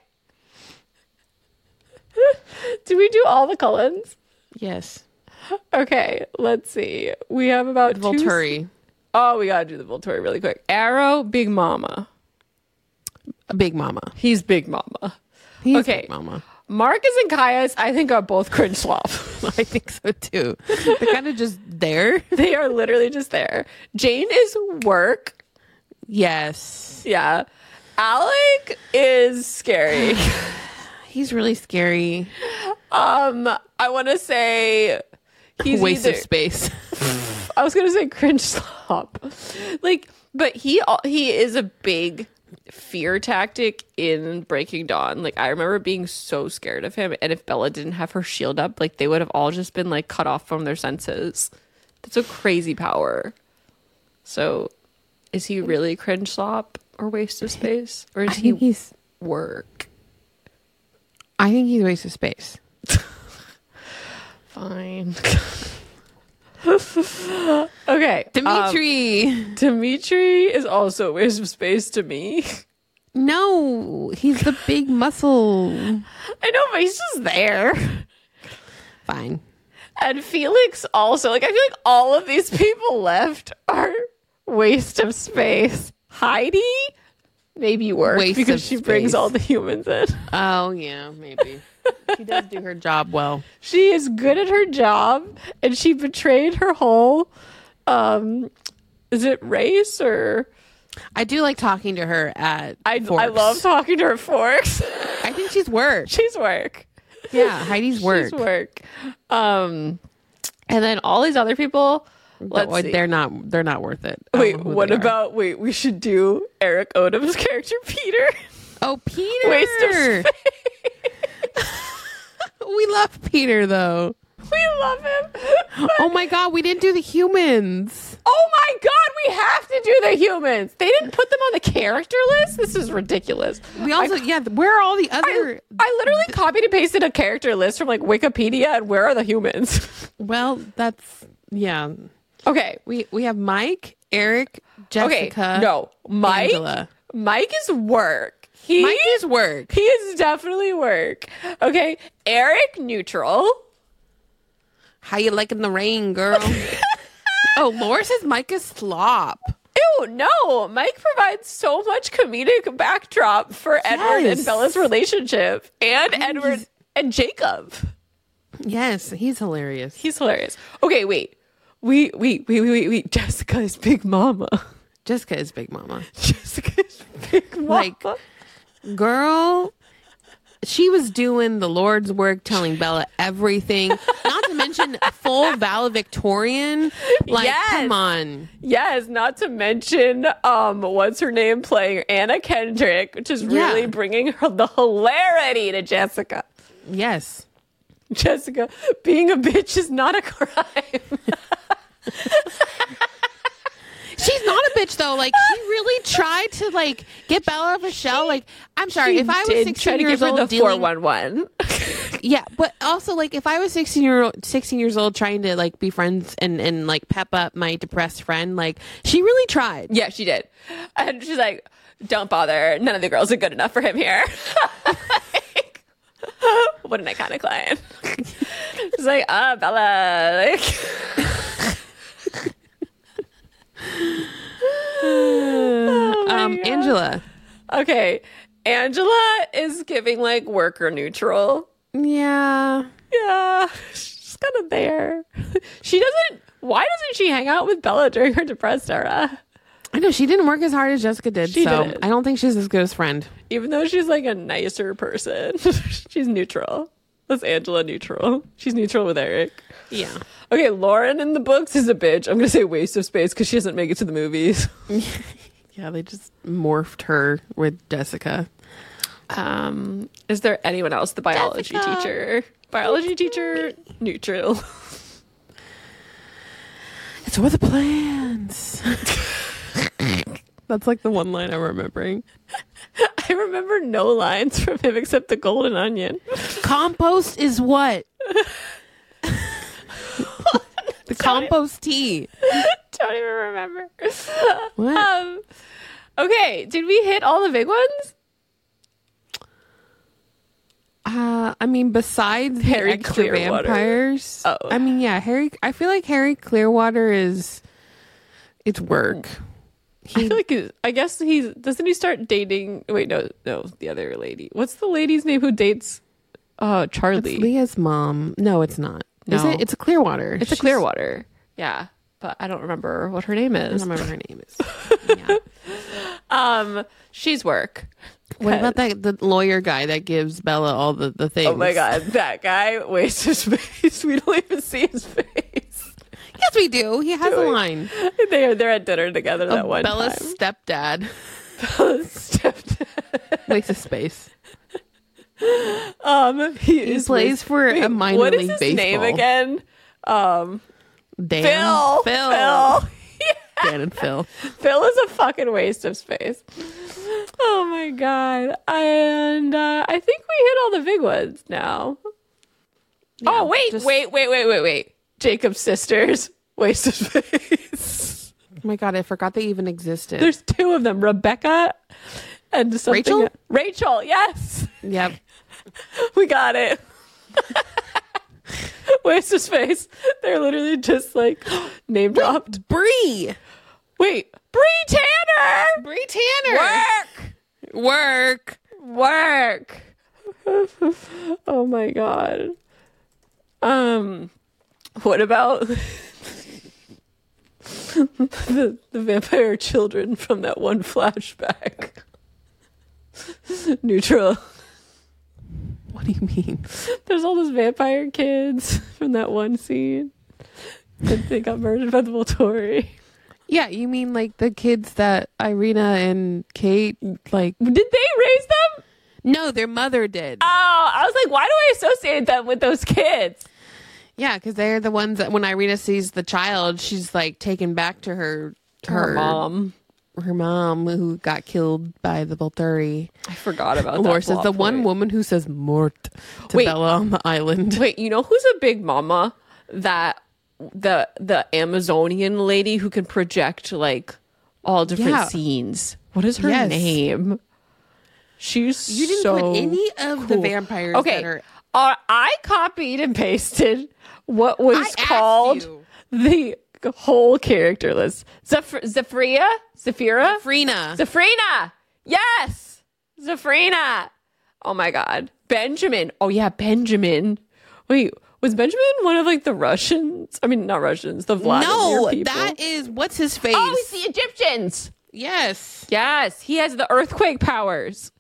Do we do all the Cullens? Yes. Okay, let's see. We have about Volturi. Two... Oh, we gotta do the Volturi really quick. Arrow, Big Mama. Big Mama. He's Big Mama. He's okay. Big Mama. Marcus and Caius, I think, are both cringe slop. I think so too. They're kind of just there. They are literally just there. Jane is work. Yes. Yeah. Alec is scary. He's really scary. Um, I want to say he's waste either, of space. I was gonna say cringe slop. Like, but he he is a big fear tactic in Breaking Dawn. Like I remember being so scared of him, and if Bella didn't have her shield up, like they would have all just been like cut off from their senses. That's a crazy power. So is he really cringe slop or waste of space, or is I he think he's work? I think he's waste of space. Fine. Okay. Dimitri. Um, Dimitri is also a waste of space to me. No, he's the big muscle. I know, but he's just there. Fine. And Felix also, like, I feel like all of these people left are waste of space. Heidi, maybe work Waste because of she space. brings all the humans in. Oh, yeah, maybe. She does do her job well. She is good at her job, and she betrayed her whole, um, is it race or? I do like talking to her at I, Forks. I love talking to her at Forks. I think she's work. She's work. Yeah, Heidi's work. She's work. Um, and then all these other people, let's They're, see. they're not. They're not worth it. I Wait, don't know who what they are. about? Wait, we should do Eric Odom's character, Peter. Oh, Peter. Waste of space. We love Peter, though. We love him. Oh my God, we didn't do the humans. Oh my God, we have to do the humans? They didn't put them on the character list. This is ridiculous. We also, I, yeah, where are all the other... I, I literally th- copied and pasted a character list from like Wikipedia, and where are the humans? Well, that's, yeah. Okay. We we have Mike, Eric, Jessica. Okay, no. Mike, Angela. Mike is work. He, Mike is work. He is definitely work. Okay. Eric, neutral. How you liking the rain, girl? Oh, Laura says Mike is slop. Ew, no. Mike provides so much comedic backdrop for yes. Edward and Bella's relationship. And I Edward he's... and Jacob. Yes, he's hilarious. He's hilarious. Okay, wait. We, wait, wait, wait, wait, wait. Jessica is Big Mama. Jessica is Big Mama. Jessica is Big Mama. Like, girl, she was doing the Lord's work, telling Bella everything. Not to mention full valedictorian. Like, yes. Come on. Yes, not to mention, um, what's her name, playing Anna Kendrick, which is really yeah. bringing her the hilarity to Jessica. Yes. Jessica, being a bitch is not a crime. She's not a bitch though. Like, she really tried to like get Bella out of her shell. Like, I'm sorry, she if I was sixteen years old, the dealing... four one one. Yeah, but also like if I was sixteen year old, sixteen years old, trying to like be friends and and like pep up my depressed friend, like she really tried. Yeah, she did, and she's like, "Don't bother. None of the girls are good enough for him here." Like, what an iconic line. She's like, "Ah, oh, Bella." Like. Oh um, God. Angela. Okay, Angela is giving like worker neutral. Yeah, yeah, she's kind of there. She doesn't. Why doesn't she hang out with Bella during her depressed era? I know she didn't work as hard as Jessica did, she so didn't. I don't think she's as good as friend. Even though she's like a nicer person, she's neutral. That's Angela neutral. She's neutral with Eric. Yeah. Okay, Lauren in the books is a bitch. I'm gonna say waste of space because she doesn't make it to the movies. Yeah, they just morphed her with Jessica. Um, is there anyone else? The biology Jessica. teacher, biology teacher, neutral. It's for the plans. That's like the one line I'm remembering. I remember no lines from him except the golden onion. Compost is what? The compost tea. Don't even remember. What? Um, okay, did we hit all the big ones? Uh, I mean, besides Harry the extra Clearwater. vampires. Oh. I mean, yeah, Harry. I feel like Harry Clearwater is. It's work. He, I feel like his, I guess he's doesn't he start dating? Wait, no, no, the other lady. What's the lady's name who dates? Uh, Charlie. It's Leah's mom. No, it's not. No. Is it? It's a Clearwater. It's She's, a Clearwater. Yeah, but I don't remember what her name is. I don't remember her name is. Yeah. Um, she's work. What about that the lawyer guy that gives Bella all the, the things? Oh my god, that guy wastes his face. We don't even see his face. Yes, we do. He has do a line. They are they're at dinner together that oh, one Bella's time. stepdad. Bella's stepdad. Waste of space. Um, he, he is plays waste- for Wait, a minor what league is his baseball. name again? Um, Dan. Phil. Phil. Phil. Yeah. Dan and Phil. Phil is a fucking waste of space. Oh my god! And uh, I think we hit all the big ones now. Yeah, oh wait, just... wait, wait, wait, wait, wait! Jacob's sisters, waste of space. Oh my god, I forgot they even existed. There's two of them, Rebecca and something. Rachel. Rachel, yes. Yep, we got it. Waste of space. They're literally just like name dropped. Bree. Wait, Bree Tanner. Bree Tanner. Work. Work. Work. Oh my god. Um, what about the the vampire children from that one flashback? Neutral. What do you mean? There's all those vampire kids from that one scene. That they got murdered by the Volturi. Yeah, you mean like the kids that Irina and Kate, like... Did they raise them? No, their mother did. Oh, I was like, why do I associate them with those kids? Yeah, because they're the ones that when Irina sees the child, she's like taken back to her her, her mom. Her mom who got killed by the Volturi. I forgot about Laura that. says plot the point. one woman who says "mort" to Wait. Bella on the island. Wait, you know who's a big mama? That the the Amazonian lady who can project like all different Yeah. scenes. What is her Yes. name? She's You didn't so put any of the cool. vampires Okay, that are. uh, I copied and pasted what was I asked called you. the whole character list. Zeph- Zephyria? Zephira? Frina. Zephrina! Yes! Zephrina! Oh my god. Benjamin. Oh yeah, Benjamin. Wait, was Benjamin one of like the Russians? I mean, not Russians, the Vladimir No, people. that is what's his face. Oh, it's the Egyptians! Yes. Yes, he has the earthquake powers.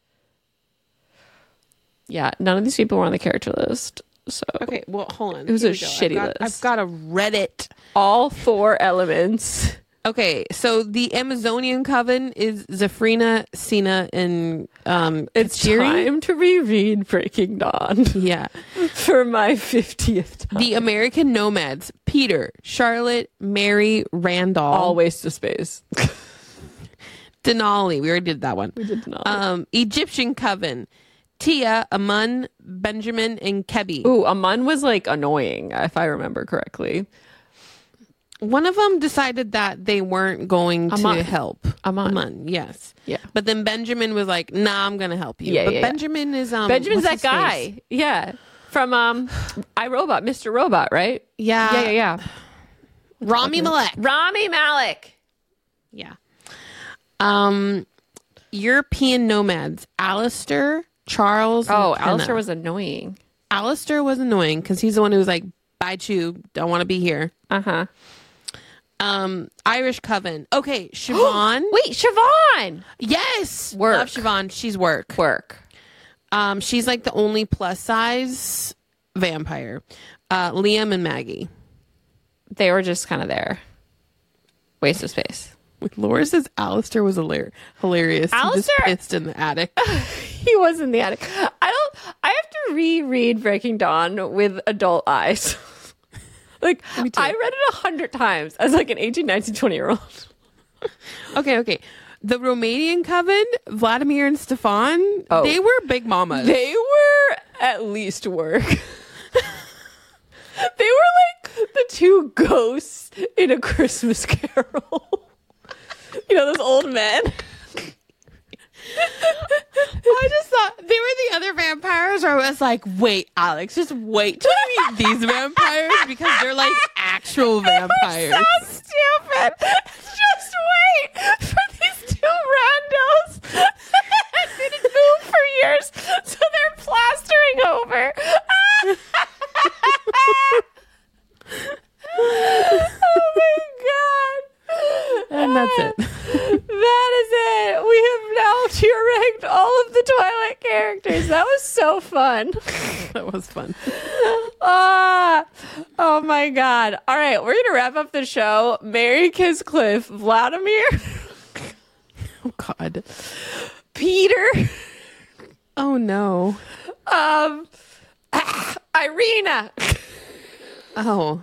Yeah, none of these people were on the character list. So Okay, well, hold on. It was Here a we go. shitty I've got, list. I've got a Reddit. all four elements. Okay, so the Amazonian coven is Zephrina, Sina, and um, It's Kateri. time to reread Breaking Dawn Yeah. for my fiftieth time. The American nomads: Peter, Charlotte, Mary, Randall, all waste of space. Denali. We already did that one. We did not. Um, Egyptian coven: Tia, Amun, Benjamin, and Kebi. Ooh, Amun was like annoying, if I remember correctly. One of them decided that they weren't going Amun. to help. Amun. Amun, yes. Yeah. But then Benjamin was like, "Nah, I'm gonna help you." Yeah, but yeah, yeah. Benjamin is um. Benjamin's what's that his guy. face? Yeah. From um iRobot, Mister Robot, right? Yeah. Yeah, yeah, yeah. Rami Malek. Rami Malek. Yeah. Um, European nomads: Alistair, Charles. Oh, McKenna. Alistair was annoying. Alistair was annoying because he's the one who was like, "Bye, Chew. Don't want to be here." Uh-huh. Um, Irish coven. Okay, Siobhan. Wait, Siobhan. Yes, Work. Love Siobhan. She's work. Work. Um, she's like the only plus size vampire. Uh, Liam and Maggie. They were just kind of there. Waste of space. Laura says Alistair was hilar- hilarious. He Alistair- just pissed in the attic. He was in the attic. I don't I have to reread Breaking Dawn with adult eyes. Like I read it a hundred times as like an eighteen, nineteen, twenty year old. Okay, okay. The Romanian coven, Vladimir and Stefan, Oh. they were big mamas. They were at least work. They were like the two ghosts in A Christmas Carol. You know, those old men. I just thought they were the other vampires, or I was like, wait, Alex, just wait till you meet these vampires because they're like actual vampires. So stupid. Just wait for these two randos that didn't move for years, so they're plastering over. Oh my god. And that's it. That is it. We have now tier ranked all of the Twilight characters. That was so fun. That was fun. Ah, oh my god. All right, we're gonna wrap up the show. Mary Kiss Cliff, Vladimir, Oh God. Peter, Oh no. um, ah, Irina. Oh.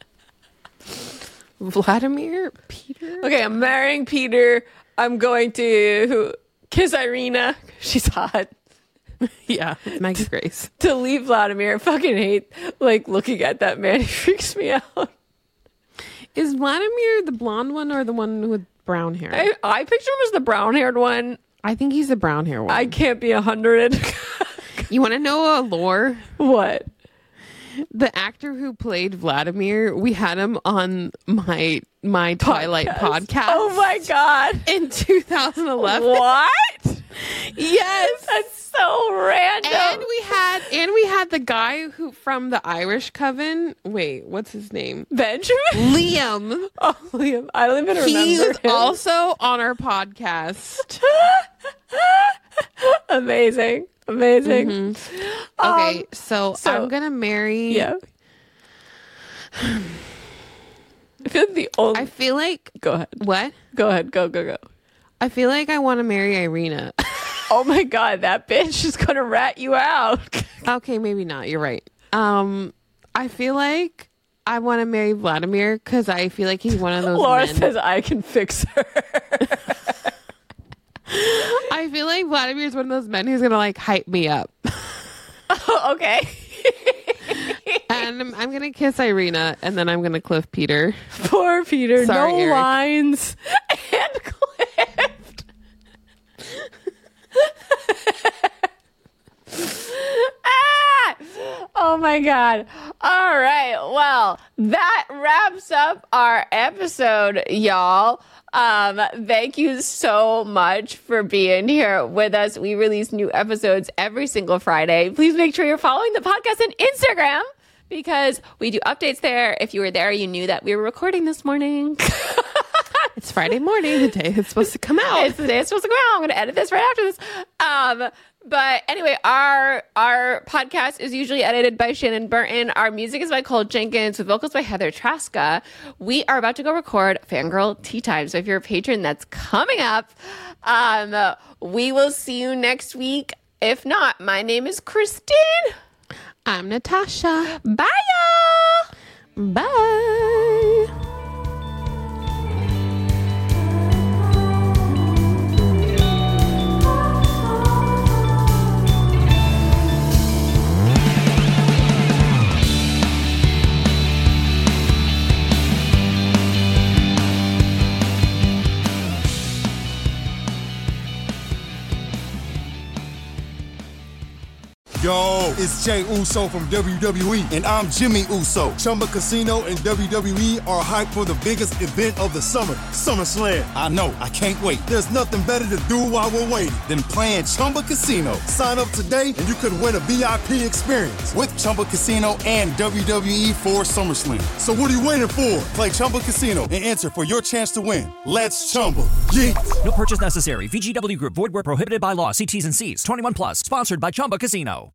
Vladimir, Peter. Okay, I'm marrying Peter. I'm going to kiss Irina. She's hot. Yeah, it's Maggie Grace. To leave Vladimir. I fucking hate like looking at that man. He freaks me out. Is Vladimir the blonde one or the one with brown hair? I, I picture him as the brown haired one. I think he's the brown hair one. I can't be a hundred. You want to know a lore? What? The actor who played Vladimir, we had him on my my Twilight podcast. Oh my god. In two thousand eleven. What? Yes. That's so random. And we had and we had the guy who from the Irish coven. Wait, what's his name? Benjamin? Liam. Oh, Liam. I don't even remember He is him. also on our podcast. Amazing. Amazing. Mm-hmm. Okay, Um, so, so- I'm gonna marry. Yeah. I feel like the only. I feel like. Go ahead. What? Go ahead. Go, go, go. I feel like I want to marry Irina. Oh my god, that bitch is gonna rat you out. Okay, maybe not. You're right. Um, I feel like I want to marry Vladimir because I feel like he's one of those Laura men. says I can fix her. I feel like Vladimir is one of those men who's gonna like hype me up. Oh, okay. And I'm, I'm gonna kiss Irina, and then I'm gonna cliff Peter. Poor Peter. Sorry, no Eric. lines and clipped. Ah! Oh my God. All right. Well, that wraps up our episode, y'all. Um, thank you so much for being here with us. We release new episodes every single Friday. Please make sure you're following the podcast on Instagram because we do updates there. If you were there, you knew that we were recording this morning. It's Friday morning, the day it's supposed to come out. It's the day it's supposed to come out. I'm going to edit this right after this. Um, but anyway, our our podcast is usually edited by Shannon Burton. Our music is by Cole Jenkins with vocals by Heather Traska. We are about to go record Fangirl Tea Time. So if you're a patron, that's coming up. Um, we will see you next week. If not, my name is Christine. I'm Natasha. Bye, y'all. Bye. Yo, it's Jay Uso from W W E, and I'm Jimmy Uso. Chumba Casino and W W E are hyped for the biggest event of the summer, SummerSlam. I know, I can't wait. There's nothing better to do while we're waiting than playing Chumba Casino. Sign up today and you could win a V I P experience with Chumba Casino and W W E for SummerSlam. So what are you waiting for? Play Chumba Casino and enter for your chance to win. Let's Chumba. Yeet. No purchase necessary. V G W Group. Void where prohibited by law. See T's and C's. twenty-one plus. Sponsored by Chumba Casino.